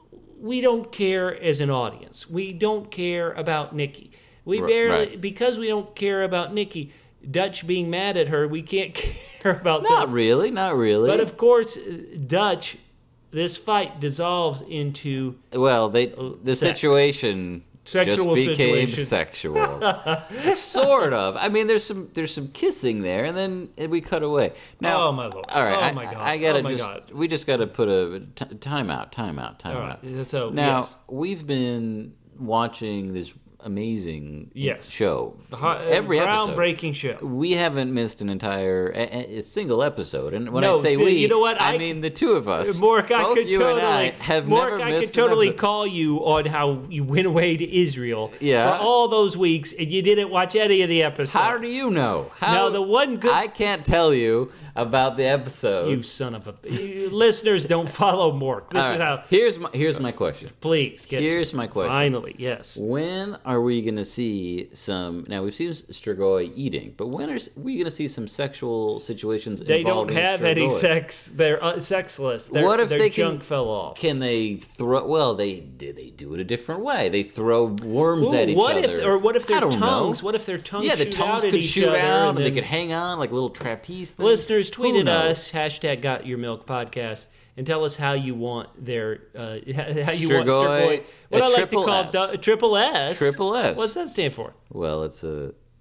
we don't care as an audience. We don't care about Nikki. We R- barely right. because we don't care about Nikki. Dutch being mad at her, we can't care about Not this. really, not really. But of course, Dutch, this fight dissolves into well, they the sex. situation Sexual just became situations. sexual, sort of. I mean, there's some there's some kissing there, and then we cut away. Now, Oh, my Lord. All right, Oh, I, my God. I gotta Oh, my just God. we just gotta put a t- time out, time out, time All out. right. So Now yes. we've been watching this amazing Yes. show Ho- every episode. groundbreaking show. We haven't missed an entire a, a single episode, and when No, I say the- we, you know what? I, I- mean the two of us. Mork, I Both could you totally, and I have Mork, never I missed could totally an episode. call you on how you went away to Israel Yeah. for all those weeks and you didn't watch any of the episodes. How do you know? How, Now, the one good- I can't tell you about the episode. You son of a you, listeners don't follow Mork. This All is right. how. Here's my here's my question. Please get. Here's to, my question. Finally, yes. When are we going to see some? Now we've seen Strigoi eating, but when are we going to see some sexual situations? They don't involving have any Strigoi? sex. They're uh, sexless. Their, What if their they junk can, fell off? Can they throw? Well, they did. They do it a different way. They throw worms Ooh, at each what other. if, or what if I their don't tongues? know. What if their tongues? Yeah, the shoot tongues out at could each shoot other out, and, and they then- could hang on like little trapeze things. Listeners, Who tweet at knows? us hashtag Got Your Milk Podcast and tell us how you want their uh, how you Strigoi, want Strigoi. What a I like to triple call S. du- triple S. Triple S. What's that stand for? Well, it's a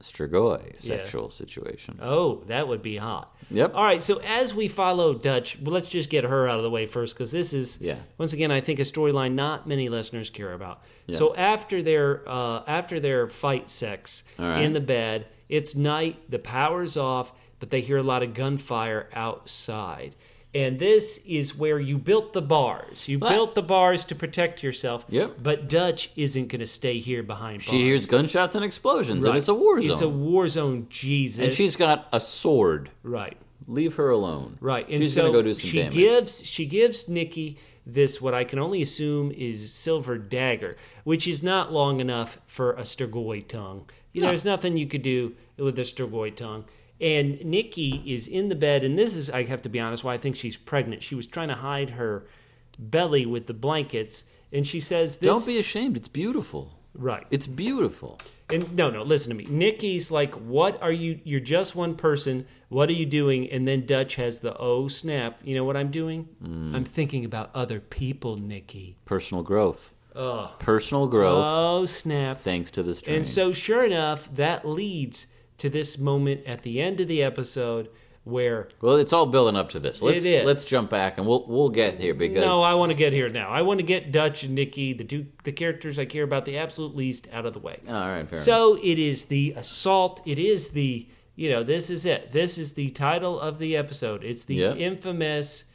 Strigoi sexual yeah. situation. Oh, that would be hot. Yep. All right, so as we follow Dutch, well, let's just get her out of the way first, because this is, yeah. once again, I think a storyline not many listeners care about. Yeah. So after their uh, after their fight sex right. in the bed, it's night, the power's off, but they hear a lot of gunfire outside. And this is where you built the bars. You what? built the bars to protect yourself. Yep. But Dutch isn't going to stay here behind bars. She hears gunshots and explosions, right. and it's a war zone. It's a war zone, Jesus. And she's got a sword. Right. Leave her alone. Right. And she's so going to go do some she damage. gives she gives Nikki this, what I can only assume is silver dagger, which is not long enough for a Strigoi tongue. You know, no. There's nothing you could do with a Strigoi tongue. And Nikki is in the bed, and this is, I have to be honest, why I think she's pregnant. She was trying to hide her belly with the blankets, and she says this... Don't be ashamed. It's beautiful. Right. It's beautiful. And no, no, listen to me. Nikki's like, what are you... You're just one person. What are you doing? And then Dutch has the, oh, snap. You know what I'm doing? Mm. I'm thinking about other people, Nikki. Personal growth. Oh. Personal growth. Oh, snap. Thanks to this train. And so, sure enough, that leads... to this moment at the end of the episode where... Well, it's all building up to this. Let's, it is. Let's jump back, and we'll we'll get here because... No, I want to get here now. I want to get Dutch and Nikki, the two the characters I care about the absolute least, out of the way. All right, fair So enough. It is the assault. It is the... You know, this is it. This is the title of the episode. It's the yep. infamous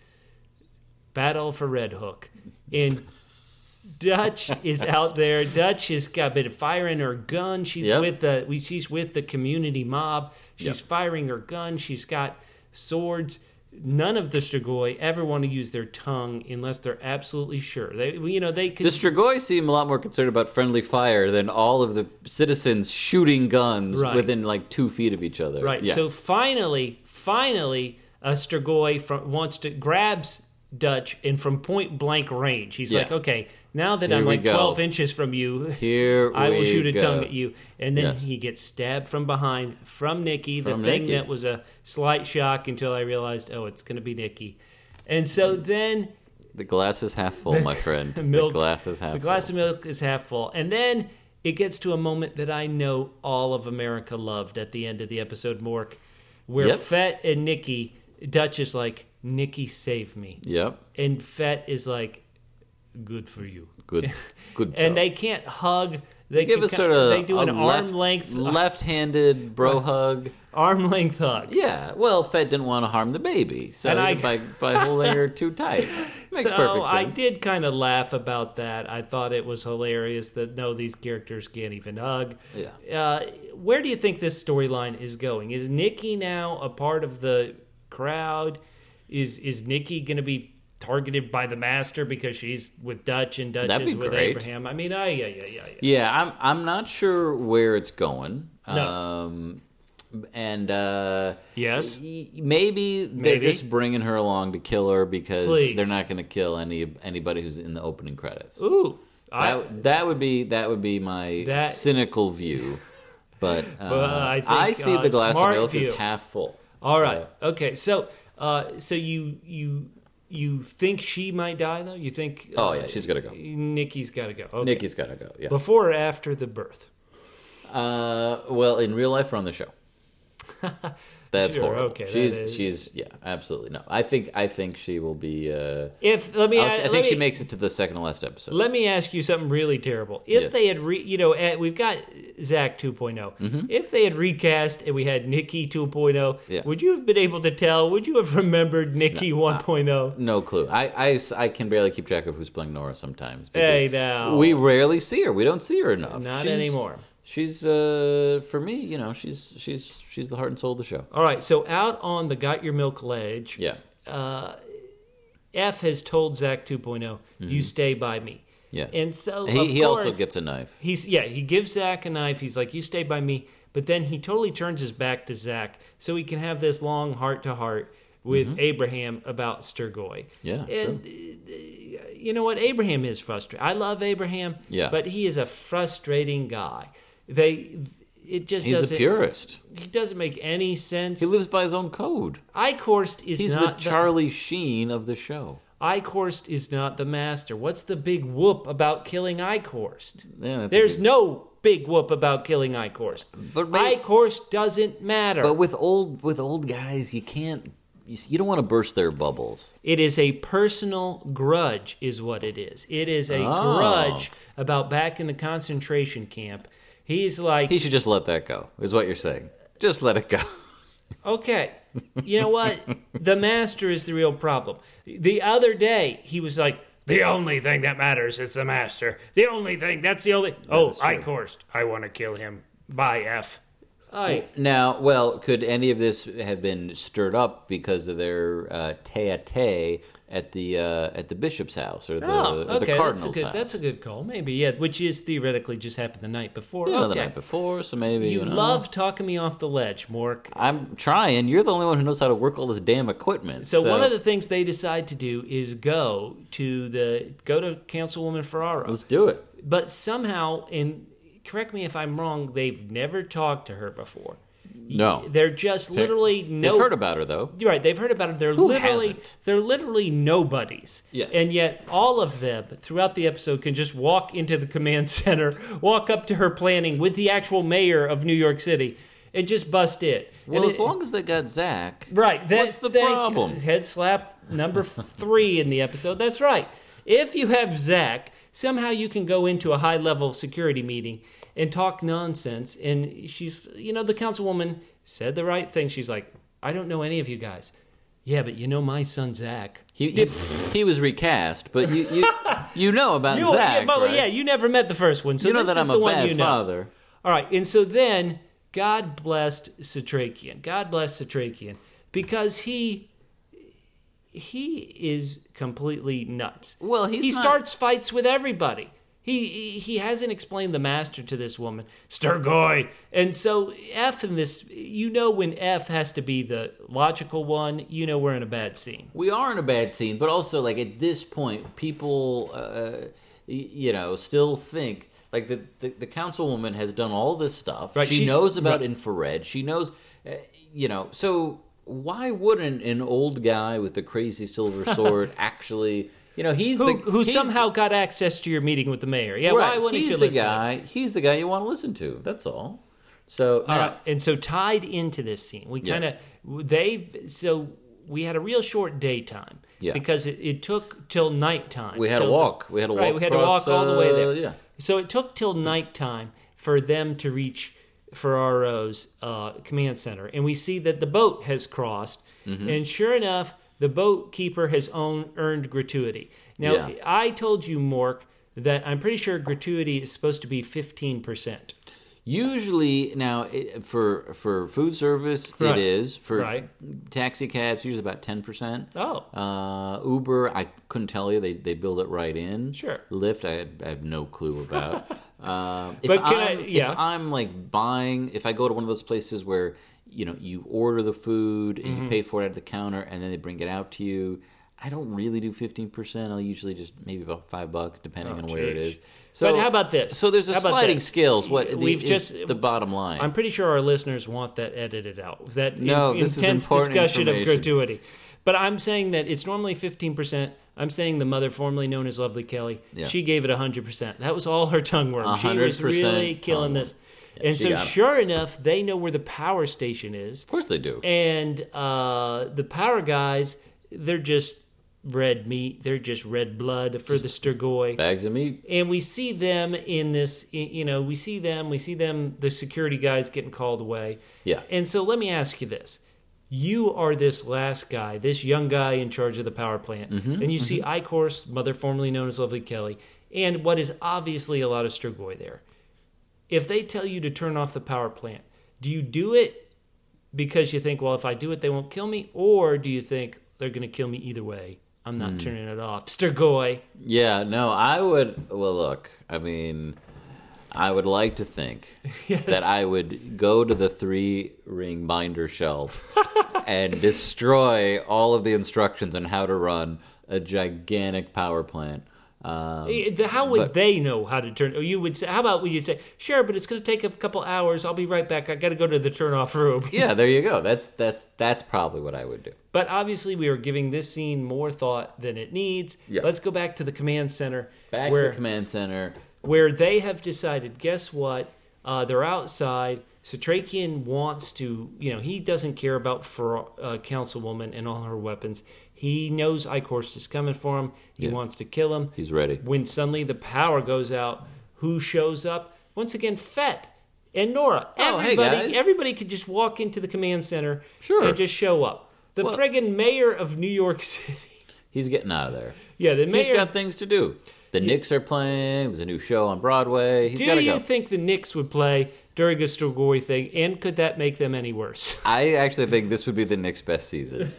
Battle for Red Hook. And... Dutch is out there. Dutch has got a bit of fire in her gun. She's yep. with the we. She's with the community mob. She's yep. firing her gun. She's got swords. None of the Strigoi ever want to use their tongue unless they're absolutely sure. They, you know, they could. The Strigoi seem a lot more concerned about friendly fire than all of the citizens shooting guns right. within like two feet of each other. Right. Yeah. So finally, finally, a Strigoi from, wants to grabs Dutch, and from point blank range, he's yeah. like, okay, now that Here I'm like go. twelve inches from you, Here I will we shoot a go. tongue at you. And then yes. he gets stabbed from behind from Nikki, the From thing Nikki. that was a slight shock until I realized, oh, it's going to be Nikki. And so then... The glass is half full, the, my friend. The, milk, the glass is half the full. The glass of milk is half full. And then it gets to a moment that I know all of America loved at the end of the episode, Mork, where yep. Fett and Nikki, Dutch is like, Nikki, save me. Yep. And Fett is like, good for you. Good. Good. And job. they can't hug. They give can a sort of they do an a arm left, length left-handed bro hug. Arm length hug. Yeah. Well, Fett didn't want to harm the baby, so And I- by by holding her too tight. Makes so perfect sense. I did kind of laugh about that. I thought it was hilarious that no, these characters can't even hug. Yeah. Uh, where do you think this storyline is going? Is Nikki now a part of the crowd? Is is Nikki going to be targeted by the master because she's with Dutch and Dutch That'd is be with great. Abraham? I mean, I yeah yeah yeah yeah. Yeah, I'm I'm not sure where it's going. No. Um, and uh, Yes. y- maybe they're Maybe. just bringing her along to kill her because Please. they're not going to kill any anybody who's in the opening credits. Ooh. I, That, that would be that would be my That- cynical view, but, uh, But I think, see uh, the glass of smart milk view. is half full. all right. Okay. So uh, so you you you think she might die though? You think? Oh uh, yeah, she's gotta go. Nikki's got to go. Okay. Nikki's gotta go. Yeah. Before or after the birth? Uh, well, in real life or on the show? That's Sure, horrible. okay, that she's is- she's yeah, absolutely no. I think I think she will be. Uh, If let me, I'll- a- I let think me, she makes it to the second to last episode. Let me ask you something really terrible. If Yes. they had, re, you know, eh, we've got Zach two point oh. Mm-hmm. If they had recast and we had Nikki two point oh, Yeah. would you have been able to tell? Would you have remembered Nikki one point oh? No clue. I, I, I can barely keep track of who's playing Nora sometimes. because Hey, now. we rarely see her. We don't see her enough. Not She's- anymore. She's uh for me, you know, she's she's she's the heart and soul of the show. All right, so out on the Got Your Milk ledge, Yeah, uh, F has told Zach two point oh, you stay by me. yeah. And so, he of he also course, gets a knife. He's yeah, he gives Zach a knife. He's like, "You stay by me," but then he totally turns his back to Zach so he can have this long heart to heart with Abraham about Strigoi. Yeah, and uh, you know what? Abraham is frustrated. I love Abraham, Yeah. but he is a frustrating guy. They it just He's doesn't. a purist. He doesn't make any sense. He lives by his own code. Eichhorst is He's the not Charlie Sheen of the show. Eichhorst is not the master. What's the big whoop about killing Eichhorst? Yeah, that's a There's good- no big whoop about killing Icorst. But may- Icorst doesn't matter. But with old with old guys, you can't. You, you don't want to burst their bubbles. It is a personal grudge, is what it is. It is a Oh. grudge about back in the concentration camp. He's like, He should just let that go. Is what you're saying? Just let it go. okay, you know what? The master is the real problem. The other day, he was like, the only thing that matters is the master. The only thing, that's the only... Oh, is true. Icorst, I want to kill him. Bye, F. I, Now, well, could any of this have been stirred up because of their uh, tete-a-tete at the uh, at the bishop's house or the, oh, or the okay, that's a cardinal's good. house? That's a good call. Maybe, yeah. Which is theoretically just happened the night before. You know, okay. the night before, so maybe You you know. love talking me off the ledge, Mork. I'm trying. You're the only one who knows how to work all this damn equipment. So, one of the things they decide to do is go to the go to Councilwoman Ferraro, let's do it. but somehow, and correct me if I'm wrong, they've never talked to her before. No. They're just literally no. They've heard about her though. You're right. They've heard about it. They're Who literally hasn't? they're literally nobodies. Yes. And yet all of them throughout the episode can just walk into the command center, walk up to her planning with the actual mayor of New York City, and just bust in. Well, And as it- long as they got Zach, right. That, what's the thank- problem? Head slap number three in the episode. That's right. If you have Zach, somehow you can go into a high level security meeting and talk nonsense. And she's, you know, the councilwoman said the right thing. She's like, I don't know any of you guys. Yeah, but you know my son Zach. He he, he was recast, but you you, you know about You, Zach, yeah, but right? yeah, you never met the first one, so you know this that is I'm the a one bad you know. father. All right, and so then God blessed Satrakian. God bless Satrakian because he he is completely nuts. Well, he's he not- starts fights with everybody. He, he he hasn't explained the master to this woman, Sturgoy. And so F in this, you know, when F has to be the logical one, you know we're in a bad scene. We are in a bad scene, but also like at this point, people, uh, y- you know, still think like the, the the councilwoman has done all this stuff. Right, she she's- knows about right. infrared. She knows, uh, you know, so why wouldn't an old guy with the crazy silver sword actually? You know, he's Who, the who he's- somehow got access to your meeting with the mayor. Yeah, right, why wouldn't he's you the listen to him? guy. He's the guy you want to listen to. That's all. So All now- right, and so tied into this scene, we Yeah. kind of they've so we had a real short daytime Yeah. because it, it took till nighttime. we had to till- walk. We had to walk. Right, we had to across, walk all the way uh, there. Yeah. So it took till nighttime for them to reach Ferraro's uh, command center, and we see that the boat has crossed, Mm-hmm. and sure enough, the boat keeper has own, earned gratuity. Now, Yeah. I told you, Mork, that I'm pretty sure gratuity is supposed to be fifteen percent. Usually, now it, for for food service, Right. it is for Right. taxi cabs. Usually about ten percent. Oh. Uh, Uber, I couldn't tell you. They they build it right in. Sure. Lyft, I, had, I have no clue about. um, if But can I- I'm, yeah. if I'm like buying, if I go to one of those places where you know you order the food and Mm-hmm. you pay for it at the counter and then they bring it out to you. I don't really do fifteen percent. I'll usually just maybe about five bucks, depending Oh, on where it geez. is. So, But how about this? So there's a How about sliding this? scales. What the, We've is just- the bottom line? I'm pretty sure our listeners want that edited out. That No, in- this is intense important discussion of information. gratuity. But I'm saying that it's normally fifteen percent. I'm saying the mother formerly known as Lovely Kelly, Yeah. she gave it one hundred percent. That was all her tongue worm. She was one hundred percent really killing tongue this. worm. Yeah, and she so got 'em. sure enough, they know where the power station is. Of course they do. And uh, the power guys, they're just red meat. They're just red blood for the Sturgoy. Bags of meat. And we see them in this, you know, we see them, we see them, the security guys getting called away. Yeah. And so let me ask you this. You are this last guy, this young guy in charge of the power plant. Mm-hmm, and you see Icorst, mother formerly known as Lovely Kelly, and what is obviously a lot of Sturgoy there. If they tell you to turn off the power plant, do you do it because you think, well, if I do it, they won't kill me? Or do you think they're going to kill me either way? I'm not Hmm. turning it off. Sturgoy. Yeah, no, I would. Well, look, I mean, I would like to think Yes. that I would go to the three ring binder shelf and destroy all of the instructions on how to run a gigantic power plant. Um, Eh, the- How would but- they know how to turn? Or you would say, how about would you say, sure, but it's going to take a couple hours. I'll be right back. I got to go to the turn off room. yeah, there you go. That's that's that's probably what I would do. But obviously, we are giving this scene more thought than it needs. Yeah. Let's go back to the command center, Back where to the command center. where they have decided. Guess what? Uh, they're outside. Satrakian wants to, you know, he doesn't care about for uh, Councilwoman and all her weapons. He knows Icorst is coming for him. He Yeah. wants to kill him. He's ready. When suddenly the power goes out, who shows up? Once again, Fett and Nora. Oh, hey, everybody, guys. everybody could just walk into the command center Sure. and just show up. The Well- friggin' mayor of New York City. He's getting out of there. Yeah, the mayor. He's got things to do. The Knicks are playing. There's a new show on Broadway. He's Do got to you go. think the Knicks would play during a Strigoi thing, and could that make them any worse? I actually think this would be the Knicks' best season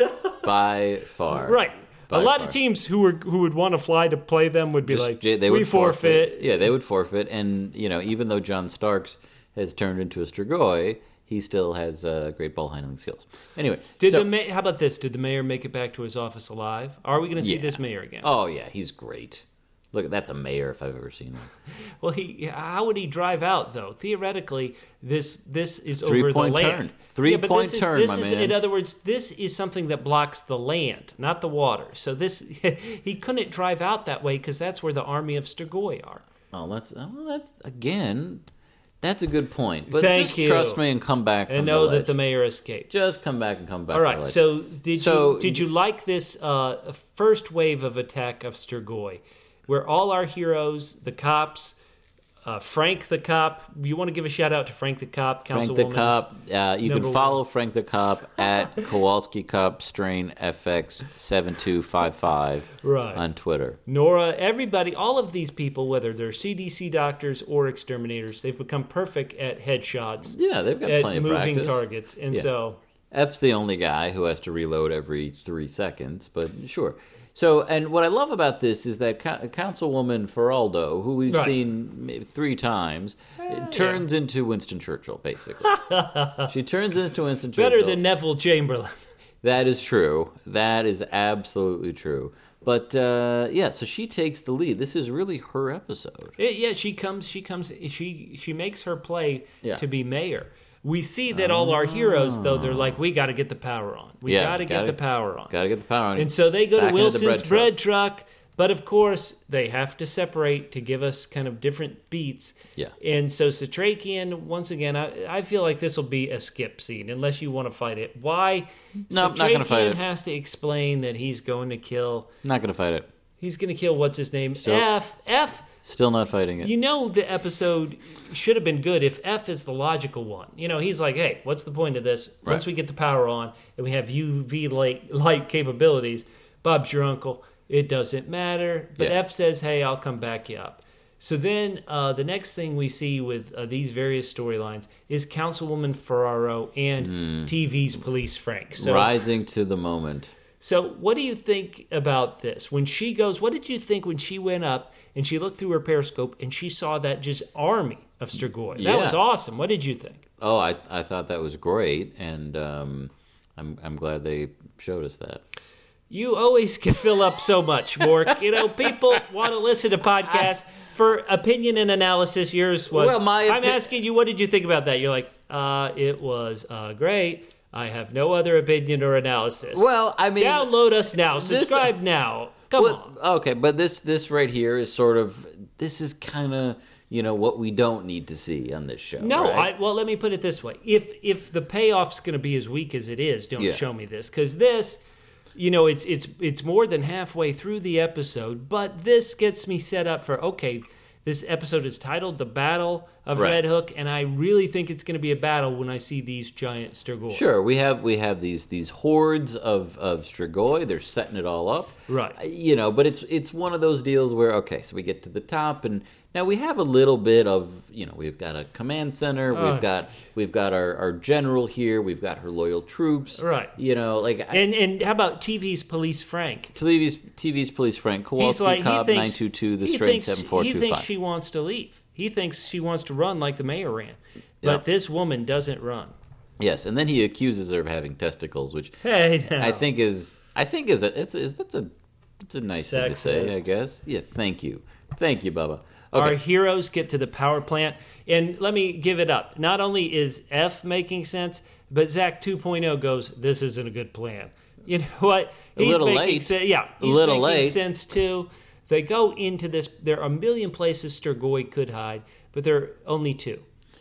by far. Right. By a lot far. of teams who were who would want to fly to play them would be Just- like, they we would forfeit. Yeah, they would forfeit. And, you know, even though John Starks has turned into a Strigoi, he still has uh, great ball handling skills. Anyway. Did so, the ma- how about this? Did the mayor make it back to his office alive? Are we going to see Yeah. this mayor again? Oh, yeah, he's great. Look, that's a mayor if I've ever seen one. Well, he how would he drive out though? Theoretically, this this is over the Three-point land. turn. Three-point this is, turn, this my is, man. In other words, this is something that blocks the land, not the water. So this he couldn't drive out that way because that's where the army of Strigoi are. Oh, that's, well, that's, again, that's a good point. But Thank just you. trust me and come back And from know the that ledge. the mayor escaped. Just come back and come back All from right. the ledge. So did So- you did you like this uh, first wave of attack of Strigoi, where all our heroes, the cops, uh, Frank the cop. You want to give a shout out to Frank the cop, Frank the Councilwoman's Cop. Uh, you can number follow Frank the Cop at Kowalski Cop Strain F X seven two five five Right. on Twitter. Nora, everybody, all of these people, whether they're C D C doctors or exterminators, they've become perfect at headshots, Yeah, they've got at plenty of moving practice. targets. And Yeah. so, F's the only guy who has to reload every three seconds, but sure. So, and what I love about this is that Co- Councilwoman Feraldo, who we've Right. seen maybe three times, it turns into Winston Churchill, basically. She turns into Winston Churchill. better than Neville Chamberlain. That is true. That is absolutely true. But uh, yeah, so she takes the lead. This is really her episode. It- yeah, she comes. She comes. She she makes her play Yeah. to be mayor. We see that all our heroes, though, they're like, we got to get the power on. We Yeah, got to get gotta- the power on. Got to get the power on. And so they go Back to into the Wilson's bread bread truck. But of course, they have to separate to give us kind of different beats. Yeah. And so Satrakian, once again, I, I feel like this will be a skip scene unless you want to fight it. Why? No, I'm not gonna fight Satrakian it. has to explain that he's going to kill. Not going to fight it. He's going to kill what's his name? Still- F. F. Still not fighting it. You know the episode should have been good if F is the logical one. You know, he's like, hey, what's the point of this? Once Right. we get the power on and we have U V light, light capabilities, Bob's your uncle. It doesn't matter. But Yeah. F says, hey, I'll come back you up. So then uh, the next thing we see with uh, these various storylines is Councilwoman Ferraro and T V's Police Frank. So Rising to the moment. so, what do you think about this? When she goes, what did you think when she went up and she looked through her periscope and she saw that just army of Strigoi? That Yeah. was awesome. What did you think? Oh, I I thought that was great, and um, I'm I'm glad they showed us that. You always can fill up so much, Mork. You know, people want to listen to podcasts for opinion and analysis. Yours was. Well, my I'm opi- asking you, what did you think about that? You're like, uh, it was uh, great. I have no other opinion or analysis. Well, I mean, Download us now. Subscribe now. Come well, on. okay, but this this right here is sort of this is kind of you know what we don't need to see on this show. No, right? I, well, let me put it this way: if if the payoff's going to be as weak as it is, don't Yeah. show me this, because this, you know, it's it's it's more than halfway through the episode, but this gets me set up for okay. This episode is titled "The Battle of Right. Red Hook," and I really think it's going to be a battle when I see these giant Strigoi. Sure, we have we have these these hordes of of Strigoi. They're setting it all up, Right. Uh, You know, but it's it's one of those deals where okay, so we get to the top, and now we have a little bit of you know we've got a command center, Oh. we've got we've got our, our general here, we've got her loyal troops, Right. You know, like I, And and how about T V's Police Frank? T V's T V's police Frank He's Kowalski like he Cobb thinks nine two two the he strain thinks seven four he two thinks five. she wants to leave. He thinks she wants to run like the mayor ran, but Yeah. this woman doesn't run. Yes, and then he accuses her of having testicles, which Hey, now. I think is I think is a it's is that's a it's a nice thing to say, Sexist. I guess. Yeah, thank you, thank you, Bubba. Our Okay, heroes get to the power plant, and let me give it up. Not only is F making sense, but Zach two point oh goes, "This isn't a good plan." You know what? A little making late. sen- yeah, A he's little making late. sense too. They go into this. There are a million places Strigoi could hide, but there are only two.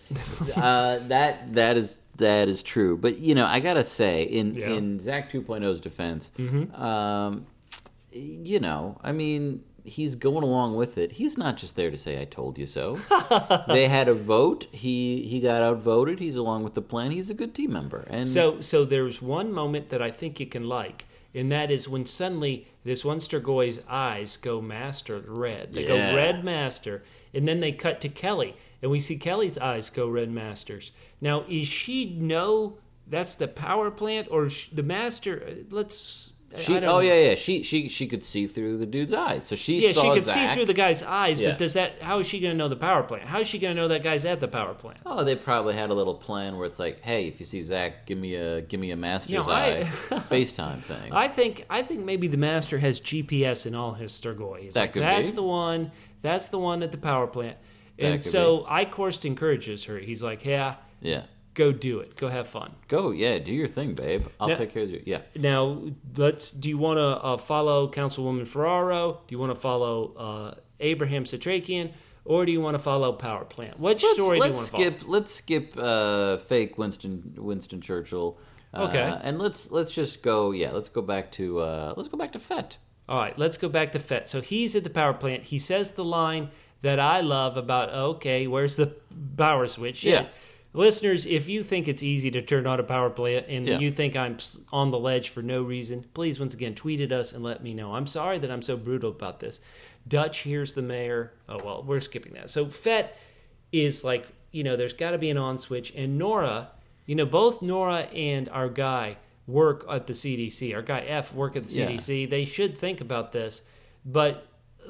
uh, that that is that is true. But you know, I gotta say, in Yeah. in Zach 2.0's defense, Mm-hmm. um, you know, I mean, he's going along with it. He's not just there to say "I told you so." They had a vote. He he got outvoted. He's along with the plan. He's a good team member. And So, so there's one moment that I think you can like, and that is when suddenly this one Sturgoy's eyes go master red. They Yeah. go red master, and then they cut to Kelly, and we see Kelly's eyes go red masters. Now, is she know that's the power plant, or sh- the master? uh, Let's. I- She, I don't oh know. yeah, yeah. She she she could see through the dude's eyes, so she Yeah, saw she could Zach. see through the guy's eyes, Yeah. but does that? How is she going to know the power plant? How is she going to know that guy's at the power plant? Oh, they probably had a little plan where it's like, hey, if you see Zach, give me a give me a master's You know, I- eye FaceTime thing. I think I think maybe the master has G P S in all his Sturgoy. He's That like, could that's be. the one. That's the one at the power plant. That And could so Eichhorst encourages her. He's like, yeah, yeah, go do it. Go have fun. go, yeah, do your thing, babe. I'll Now- take care of you. Yeah, Now, let's. Do you want to uh, follow Councilwoman Ferraro? Do you want to follow uh, Abraham Satrakian? Or do you want to follow power plant? Which let's, story let's do you want to follow? skip. Let's skip uh, fake Winston Winston Churchill. Uh, Okay. and let's let's just go. Yeah, let's go back to uh, let's go back to Fett. All right, let's go back to Fett. So he's at the power plant. He says the line that I love about, okay, where's the power switch? Yeah. Listeners, if you think it's easy to turn on a power plant and Yeah. you think I'm s- on the ledge for no reason, please, once again, tweet at us and let me know. I'm sorry that I'm so brutal about this. Dutch hears the mayor. Oh, well, we're skipping that. So Fett is like, you know, there's got to be an on switch. And Nora, you know, both Nora and our guy work at the C D C. Our guy F work at the Yeah. C D C. They should think about this. But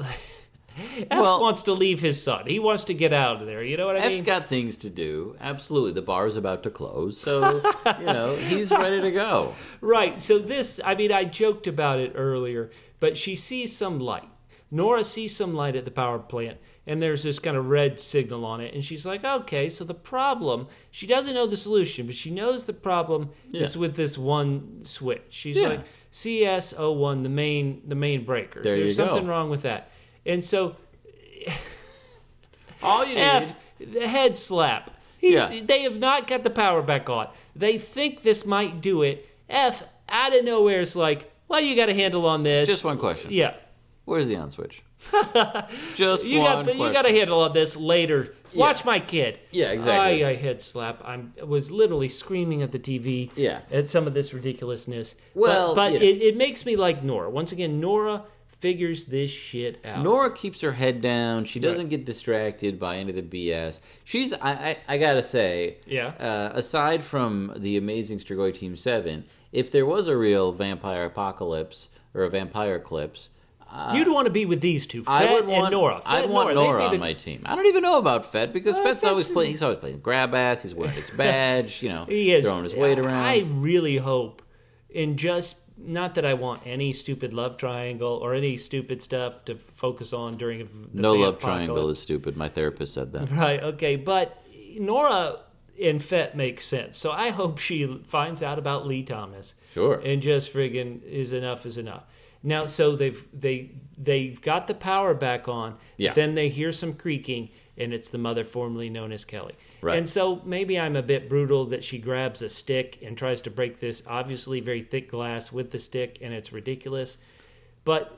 F Well- wants to leave his son. He wants to get out of there. You know what I F's mean? got things to do. Absolutely, the bar's about to close, so you know he's ready to go. Right. So this, I mean, I joked about it earlier, but she sees some light. Nora sees some light at the power plant, and there's this kind of red signal on it. And she's like, okay, so the problem, she doesn't know the solution, but she knows the problem Yeah. is with this one switch. She's Yeah. like, C S zero one, the main, the main breaker. There There's you go. something wrong with that. And so All you need. F, the head slap. He's, Yeah. They have not got the power back on. They think this might do it. F, out of nowhere, is like, well, you got a handle on this. Just one question. Yeah. Where's the on switch? Just You one got the, you question. got a handle on this later. Watch Yeah. my kid. Yeah, exactly. I, I head slap. I'm, I was literally screaming at the T V Yeah. at some of this ridiculousness. Well, but, but yeah. it, it makes me like Nora. Once again, Nora figures this shit out. Nora keeps her head down. She doesn't Right. get distracted by any of the B S. She's, I, I, I gotta say, Yeah. uh, aside from the amazing Strigoi Team seven, if there was a real vampire apocalypse or a vampire eclipse, uh, You'd want to be with these two, I Fett would want and Nora. Fett I'd and want Nora, Nora they'd on be the- my team. I don't even know about Fett because Uh, Fett's always Fett's- playing. He's always playing grab ass. He's wearing his badge. You know, He is throwing his weight around. I really hope, and just not that I want any stupid love triangle or any stupid stuff to focus on during the no vamp love triangle apocalypse. is stupid. My therapist said that. Right. Okay, but Nora and Fett makes sense. So I hope she finds out about Lee Thomas. Sure. And just friggin' is enough is enough. Now, so they've they they've got the power back on. Yeah. Then they hear some creaking, and it's the mother formerly known as Kelly. Right. And so maybe I'm a bit brutal that she grabs a stick and tries to break this obviously very thick glass with the stick, and it's ridiculous. But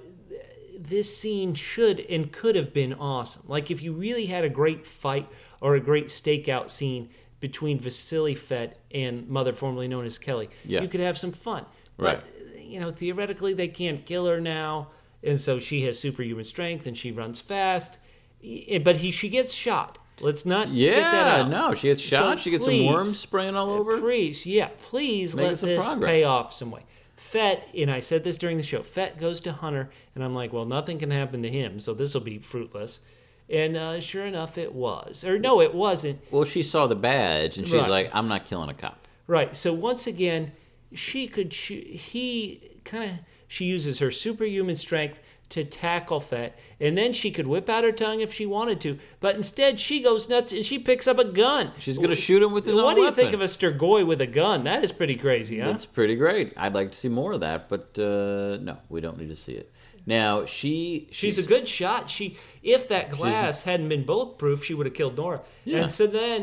this scene should and could have been awesome. Like if you really had a great fight or a great stakeout scene between Vasily Fett and mother formerly known as Kelly, Yeah. you could have some fun. Right. But, you know, theoretically they can't kill her now, and so she has superhuman strength and she runs fast. Y- But he she gets shot. Let's not get that Yeah, out. no, she gets shot. So she gets please, some worms spraying all over. Please, yeah, please Making let some this progress. pay off some way. Fett, and I said this during the show, Fett goes to Hunter, and I'm like, well, nothing can happen to him, so this will be fruitless. And uh, sure enough, it was. Or no, it wasn't. Well, she saw the badge and she's Right. like, "I'm not killing a cop." Right. So once again, she could. She, he kind of. She uses her superhuman strength to tackle Fett, and then she could whip out her tongue if she wanted to. But instead, she goes nuts and she picks up a gun. She's gonna shoot him with his What own do you weapon. think of a Sturgoy with a gun? That is pretty crazy, huh? That's pretty great. I'd like to see more of that, but uh, no, we don't need to see it. Now she She's a good shot. She, if that glass hadn't been bulletproof, she would have killed Nora. Yeah. And so then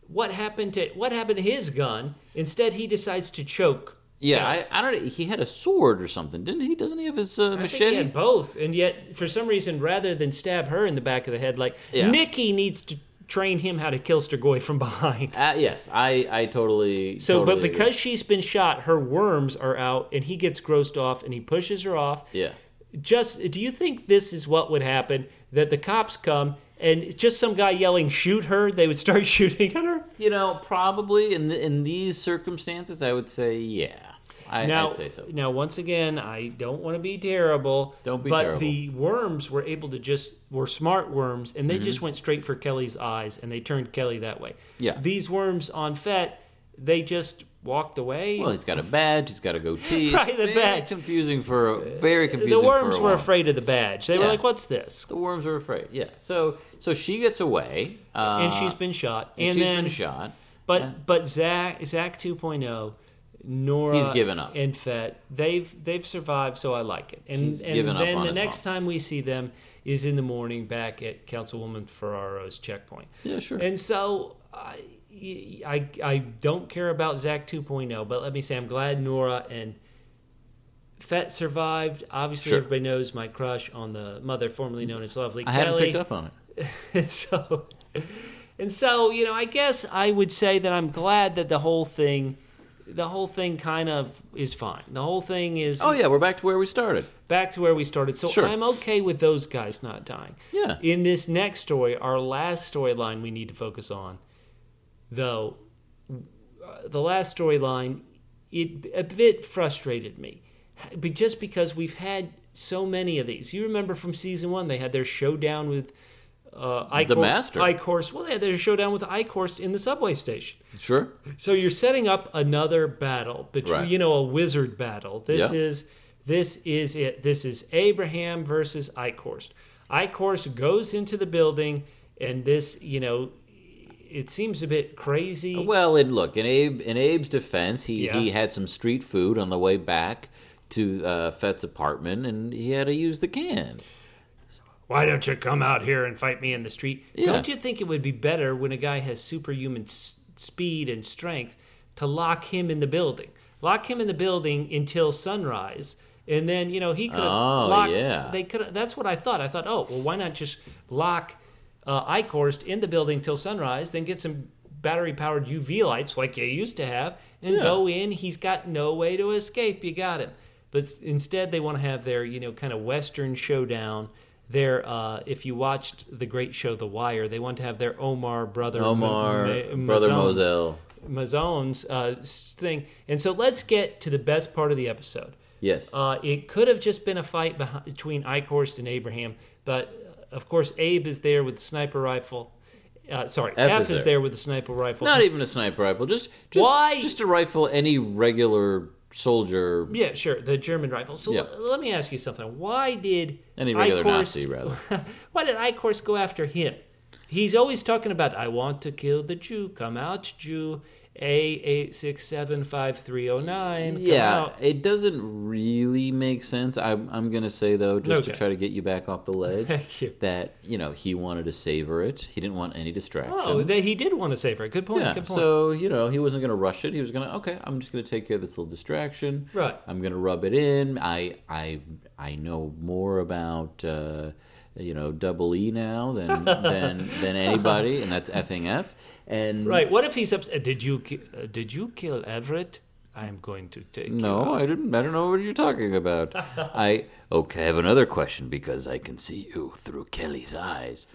what happened to what happened to his gun? Instead, he decides to choke. Yeah, Kelly. I, I don't. He had a sword or something, didn't he? Doesn't he have his uh, I machete? think he had both, and yet for some reason, rather than stab her in the back of the head, like Yeah. Nikki needs to train him how to kill Strigoi from behind. Uh, yes, I, I totally. So, totally but agree. because she's been shot, her worms are out, and he gets grossed off, and he pushes her off. Yeah. Just, do you think this is what would happen? That the cops come and just some guy yelling, "Shoot her!" They would start shooting at her. You know, probably in the, in these circumstances, I would say yeah. I, Now, I'd say so. now, once again, I don't want to be terrible. Don't be but terrible. the worms were able to just were smart worms, and they Mm-hmm. just went straight for Kelly's eyes, and they turned Kelly that way. Yeah. These worms on Fett, they just walked away. Well, he's got a badge. He's got a goatee. Right, the very badge. confusing for a, very confusing. the worms for a were while. afraid of the badge. They were Yeah. like, "What's this?" The worms were afraid. Yeah. So so she gets away, uh, And she's been shot. and And she's then, been shot. But Yeah. but Zach Zach 2.0, Nora, He's given up. and Fett, they've they've survived, so I like it. And He's and given up then on the his next mom. time we see them is in the morning back at Councilwoman Ferraro's checkpoint. Yeah, sure. And so I I, I don't care about Zach 2.0, but let me say I'm glad Nora and Fett survived. Obviously, Sure. everybody knows my crush on the mother formerly known as Lovely I Kelly. hadn't picked up on it. and so and so you know I guess I would say that I'm glad that the whole thing the whole thing kind of is fine. The whole thing is Oh yeah, we're back to where we started. back to where we started. So Sure. I'm okay with those guys not dying. Yeah. In this next story, our last storyline we need to focus on, though, uh, the last storyline, it a bit frustrated me, but just because we've had so many of these. You remember from season one, they had their showdown with uh, Icor- The Master. Icorst. Well, they had their showdown with Icorst in the subway station. Sure. So you're setting up another battle between, Right. you know, a wizard battle. This Yeah. is this is it. This is Abraham versus Icorst. Icorst goes into the building, and this, you know, it seems a bit crazy. Well, and look, in Abe in Abe's defense, he Yeah. he had some street food on the way back to uh, Fett's apartment, and he had to use the can. Why don't you come out here and fight me in the street? Yeah. Don't you think it would be better when a guy has superhuman s- speed and strength to lock him in the building? Lock him in the building until sunrise, and then you know he could have Oh, locked. yeah. They could. That's what I thought. I thought, oh well, why not just lock uh, Icorst in the building till sunrise, then get some battery powered U V lights like you used to have, and Yeah. go in. He's got no way to escape. You got him. But instead, they want to have their you know kind of Western showdown. Their, uh, if you watched the great show The Wire, they want to have their Omar brother, Omar, Ma- Ma- brother Mazon- Moselle. Mazone's uh, thing. And so let's get to the best part of the episode. Yes. Uh, it could have just been a fight behind, between Icorst and Abraham, but uh, of course Abe is there with the sniper rifle. Uh, sorry, F, F is, is there. there. with the sniper rifle. Not even a sniper rifle, just just Why? just a rifle any regular soldier. Yeah, sure, the German rifle. So Yeah. l- let me ask you something. Why did Any regular Icorst- Nazi, rather. Why did Icorst go after him? He's always talking about, I want to kill the Jew. Come out, Jew. A eight six seven five three zero nine. Come Yeah, out. it doesn't really make sense. I'm, I'm going to say, though, just Okay. to try to get you back off the ledge, Thank you. that, you know, he wanted to savor it. He didn't want any distractions. Oh, they, he did want to save her. Good point. yeah, Good point. so, you know, he wasn't going to rush it. He was going to, okay, I'm just going to take care of this little distraction. Right. I'm going to rub it in. I I I know more about, uh, you know, double E now than, than, than anybody, and that's effing F. And Right. What if he's upset? Did you ki- uh, did you kill Everett? I'm going to take No, you out. I didn't. I don't know what you're talking about. I okay. I have another question because I can see you through Kelly's eyes.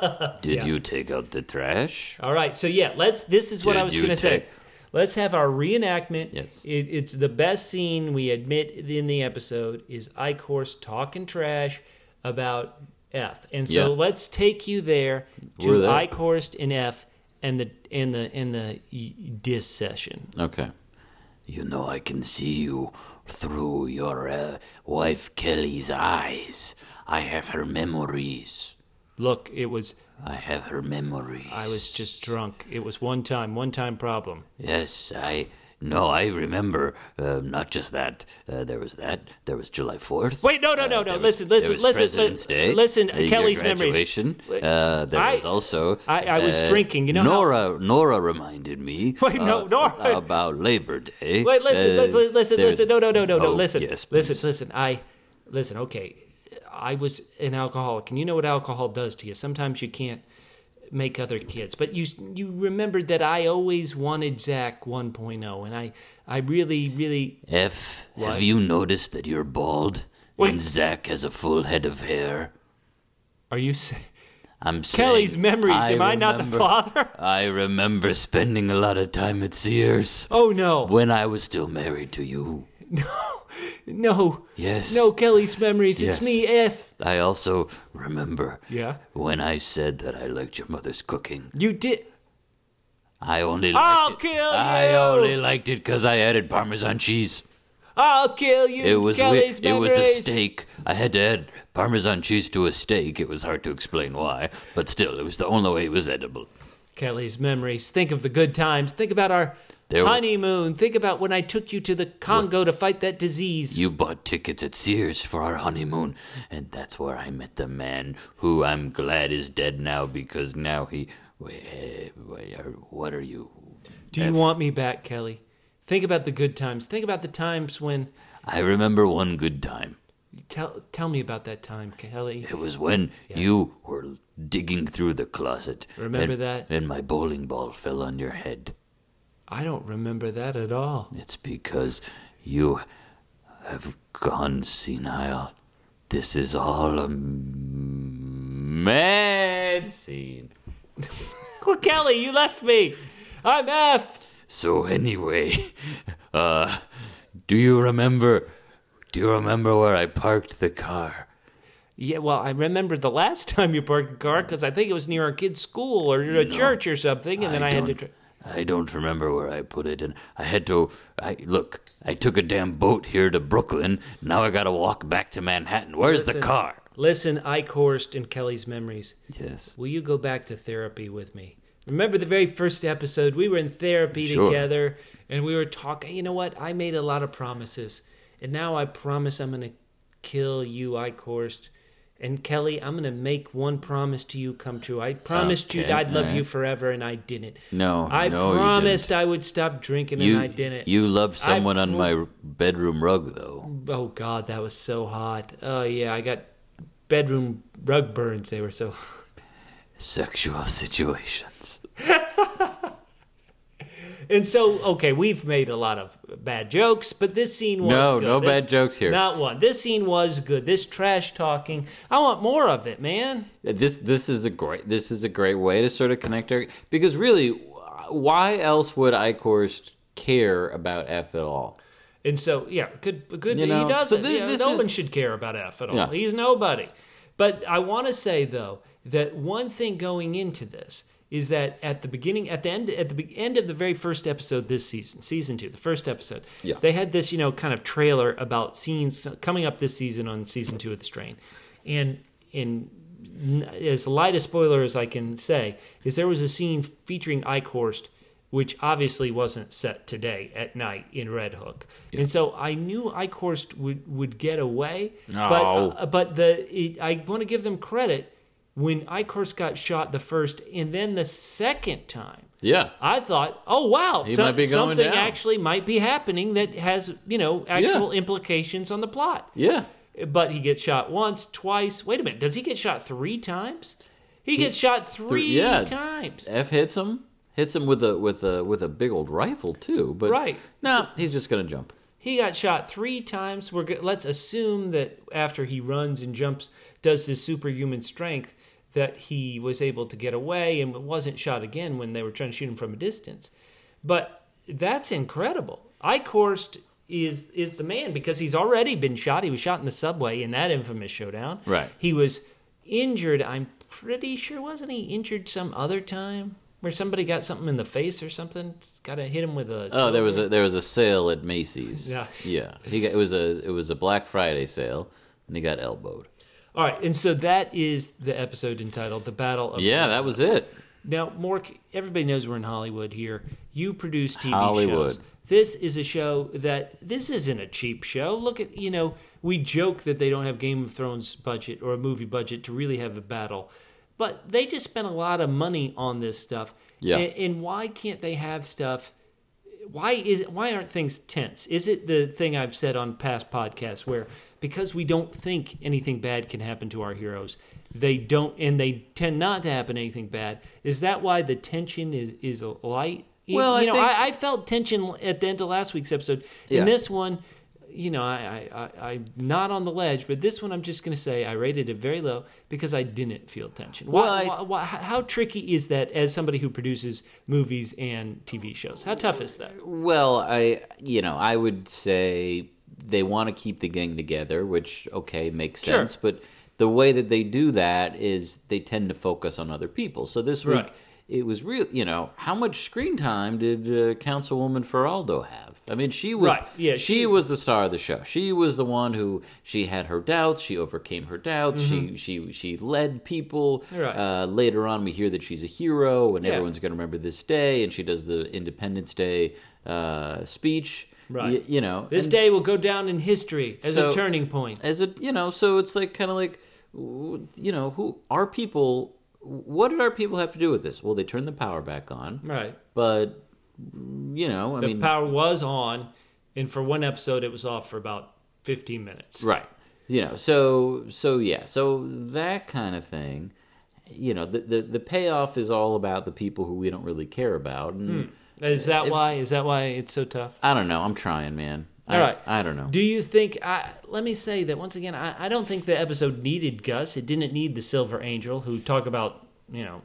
Did Yeah. you take out the trash? All right. So yeah, let's. This is what Did I was you going to say. take- Let's have our reenactment. Yes. It, it's the best scene we admit in the episode is Icorst talking trash about F, and so Yeah. let's take you there to We're there. Icorst and F and the and the and the y- diss session. Okay. You know I can see you through your uh, wife Kelly's eyes. I have her memories. Look, it was. I have her memories. I was just drunk. It was one time, one time problem. Yes, I. No, I remember. Uh, not just that. Uh, there was that. There was July fourth. Wait, no, no, no, uh, no. Was, Listen, listen, there was listen, President's li- Day. listen. uh, Kelly's your memories. graduation. Uh, there I- was also. I- I was uh, drinking, you know how- Nora. Nora reminded me. Wait, no, uh, Nora- about Labor Day. Wait, listen, Uh, listen, listen, there's- listen. No, no, no, no, no. Oh, Listen, yes, listen, please. listen. I listen. Okay, I was an alcoholic, and you know what alcohol does to you. Sometimes you can't make other kids, but you you remembered that I always wanted Zach one point oh, and I I really really. F, What? have you noticed that you're bald Wait. and Zach has a full head of hair? Are you saying I'm saying, Kelly's memories? Am I not the remember- father? I remember spending a lot of time at Sears Oh no, when I was still married to you. no, Yes. no. Kelly's memories. It's Yes. me, F. I also remember Yeah, when I said that I liked your mother's cooking. you did. I only liked I'll it. kill I you! only liked it because I added Parmesan cheese. I'll kill you. It was Kelly's wi- it was a memories. steak. I had to add Parmesan cheese to a steak. It was hard to explain why, but still, it was the only way it was edible. Kelly's memories. Think of the good times. Think about our There was- honeymoon. Think about when I took you to the Congo to fight that disease. You bought tickets at Sears for our honeymoon, and that's where I met the man who I'm glad is dead now because now he. Wait, wait, are- what are you? Do you F- want me back, Kelly? Think about the good times. Think about the times when. I remember one good time. Tell tell me about that time, Kelly. It was when you were digging through the closet. Remember and- that? And my bowling ball fell on your head. I don't remember that at all. It's because you have gone senile. This is all a m- mad scene. Well, Kelly, you left me. I'm F. So anyway, uh, do you remember? Do you remember where I parked the car? Yeah, well, I remember the last time you parked the car because I think it was near our kid's school or a No, church or something, and then I, had to. don't- Tr- I don't remember where I put it, and I had to. I look. I took a damn boat here to Brooklyn. Now I got to walk back to Manhattan. Where's the Listen. car? Listen, Ike Horst and Kelly's memories. Yes. Will you go back to therapy with me? Remember the very first episode? We were in therapy Sure. together, and we were talking. You know what? I made a lot of promises, and now I promise I'm going to kill you, Ike Horst. And Kelly, I'm going to make one promise to you come true. I promised you Okay, I'd love all you right. forever, and I didn't. No, I no, you promised I would stop drinking, You, and I didn't. you loved I someone on pro- my bedroom rug, though. Oh, God, that was so hot. Oh, yeah, I got bedroom rug burns. They were so Sexual situations. And so, okay, we've made a lot of bad jokes, but this scene was No, good. no This- bad jokes here. Not one. This scene was good. This trash talking. I want more of it, man. This this is a great this is a great way to sort of connect our, because really, why else would Icorst care about F at all? And so, yeah, good. Good. You know, he doesn't. so thi- Yeah, this no is- one should care about F at all. Yeah. He's nobody. But I want to say though that one thing going into this is that at the beginning, at the end, at the be- end of the very first episode this season, season two, the first episode, Yeah. they had this, you know, kind of trailer about scenes coming up this season on season two of The Strain, and in as light a spoiler as I can say is there was a scene featuring Ike Horst, which obviously wasn't set today at night in Red Hook, and so I knew Ike Horst would would get away, but Oh. uh, but the it, I want to give them credit. When Ike Horst got shot the first and then the second time, Yeah. I thought, oh, wow, He so- might be going something down. actually might be happening that has, you know, actual implications on the plot. Yeah. But he gets shot once, twice. Wait a minute, does he get shot three times? He gets shot three yeah. times. F hits him. Hits him with a with a with a big old rifle too. But Right. no, he's just gonna jump. He got shot three times. We're go- let's assume that after he runs and jumps, does his superhuman strength, that he was able to get away and wasn't shot again when they were trying to shoot him from a distance. But that's incredible. Ike Horst is is the man because he's already been shot. He was shot in the subway in that infamous showdown. Right. He was injured. I'm pretty sure, wasn't he injured some other time where somebody got something in the face or something? Got to hit him with a. Oh, there was silver- a there was a sale at Macy's. Yeah. Yeah. He got, it was a it was a Black Friday sale, and he got elbowed. All right, and so that is the episode entitled "The Battle of." Yeah, that was it. Now, Mork, everybody knows we're in Hollywood here. You produce T V Hollywood. shows. This is a show that, this isn't a cheap show. Look at, you know, we joke that they don't have Game of Thrones budget or a movie budget to really have a battle. But they just spent a lot of money on this stuff. Yeah. And, and why can't they have stuff? Why is why aren't things tense? Is it the thing I've said on past podcasts where because we don't think anything bad can happen to our heroes, they don't, and they tend not to happen anything bad? Is that why the tension is is light? You, Well, you I know, think- I, I felt tension at the end of last week's episode. Yeah. In this one, you know, I, I, I, I'm not on the ledge, but this one I'm just going to say I rated it very low because I didn't feel tension. Why, Well, I- why, why, how tricky is that as somebody who produces movies and T V shows? How tough is that? Well, I you know I would say they want to keep the gang together, which okay makes Sure. sense. But the way that they do that is they tend to focus on other people. So this week Right. it was real. You know, how much screen time did uh, Councilwoman Feraldo have? I mean, she was Right, yeah, she, she- was the star of the show. She was the one who she had her doubts. She overcame her doubts. She she she led people. Mm-hmm. Right. Uh, later on, we hear that she's a hero, and Yeah. everyone's going to remember this day. And she does the Independence Day uh, speech. Right. Y- you know, This and day will go down in history as So- a turning point. as a you know, so it's like kind of like w- you know, who our people. What did our people have to do with this? Well, they turned the power back on, Right. but you know, I The mean, power was on, and for one episode it was off for about fifteen minutes. right? You know, so so yeah, so that kind of thing. You know, the the, the payoff is all about the people who we don't really care about, and Is that If- why? Is that why it's so tough? I don't know. I'm trying, man. All I, right. I don't know. Do you think? I, let me say that once again. I, I don't think the episode needed Gus. It didn't need the Silver Angel, who talk about you know,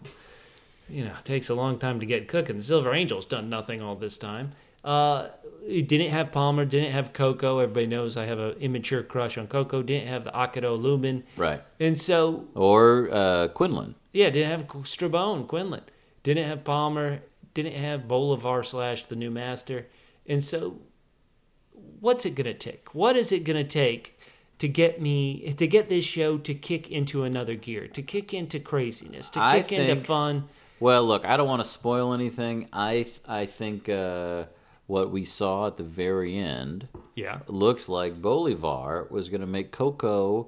you know, it takes a long time to get cooking. The Silver Angel's done nothing all this time. Uh, it didn't have Palmer. Didn't have Coco. Everybody knows I have an immature crush on Coco. Didn't have the Akato Lumen. Right. And so Or uh, Quinlan. yeah, didn't have Strabone, Quinlan. Didn't have Palmer. Didn't have Bolivar slash the new master. And so, what's it gonna take? What is it gonna take to get me to get this show to kick into another gear, to kick into craziness, to I kick into think- fun? Well, look, I don't want to spoil anything. I I think uh, what we saw at the very end Yeah. looked like Bolivar was going to make Coco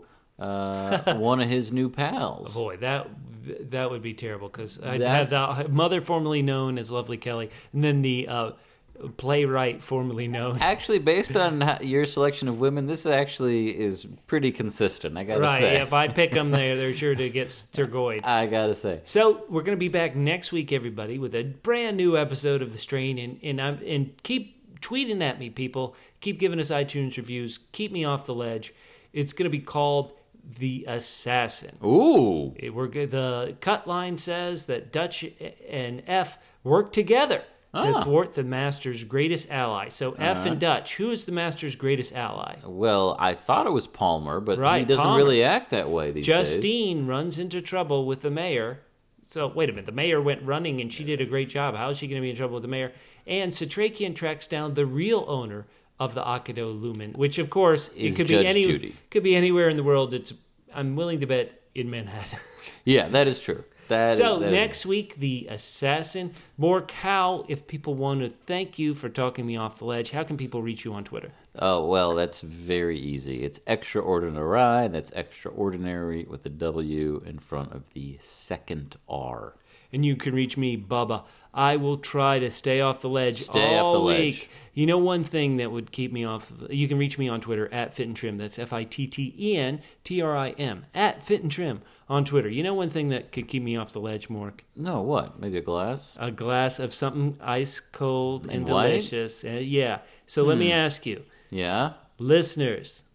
uh, one of his new pals. Boy, that that would be terrible because I'd That's- have the mother formerly known as Lovely Kelly, and then the uh, playwright formerly known. Actually, based on how- your selection of women, this actually is pretty consistent. I gotta Right, say. if I pick them, they're, they're sure to get Sturgoid. I gotta say. So we're going to be back next week, everybody, with a brand new episode of The Strain, and and I'm, and keep tweeting at me, people. Keep giving us iTunes reviews. Keep me off the ledge. It's going to be called The Assassin. Ooh. It, we're good. The cut line says that Dutch and F work together to Ah. thwart the Master's greatest ally. So F Uh-huh. and Dutch, who is the Master's greatest ally? Well, I thought it was Palmer, but he Right, doesn't Palmer. really act that way these days. Justine runs into trouble with the mayor. So, wait a minute. The mayor went running and she did a great job. How is she going to be in trouble with the mayor? And Satrakian tracks down the real owner of the Akato Lumen, which, of course, Is it could Judge be any Judy. could be anywhere in the world. It's I'm willing to bet in Manhattan. Yeah, that is true. That so, is, that is- next week, The Assassin. More Cow, if people want to thank you for talking me off the ledge, how can people reach you on Twitter? Oh, well, that's very easy. It's extraordinary. That's extraordinary with the W in front of the second R. And you can reach me, Bubba. I will try to stay off the ledge Stay all off the ledge. week. You know one thing that would keep me off, the, you can reach me on Twitter, at Fit and Trim. That's F I T T E N T R I M, at Fit and Trim on Twitter. You know one thing that could keep me off the ledge, Mork? No, what? Maybe a glass? A glass of something ice cold and, And white? delicious. Uh, yeah. So let me ask you, Yeah? listeners,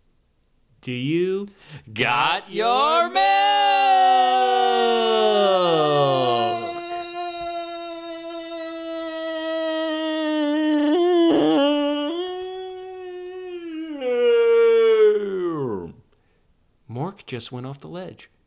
do you Got your milk! Mork just went off the ledge.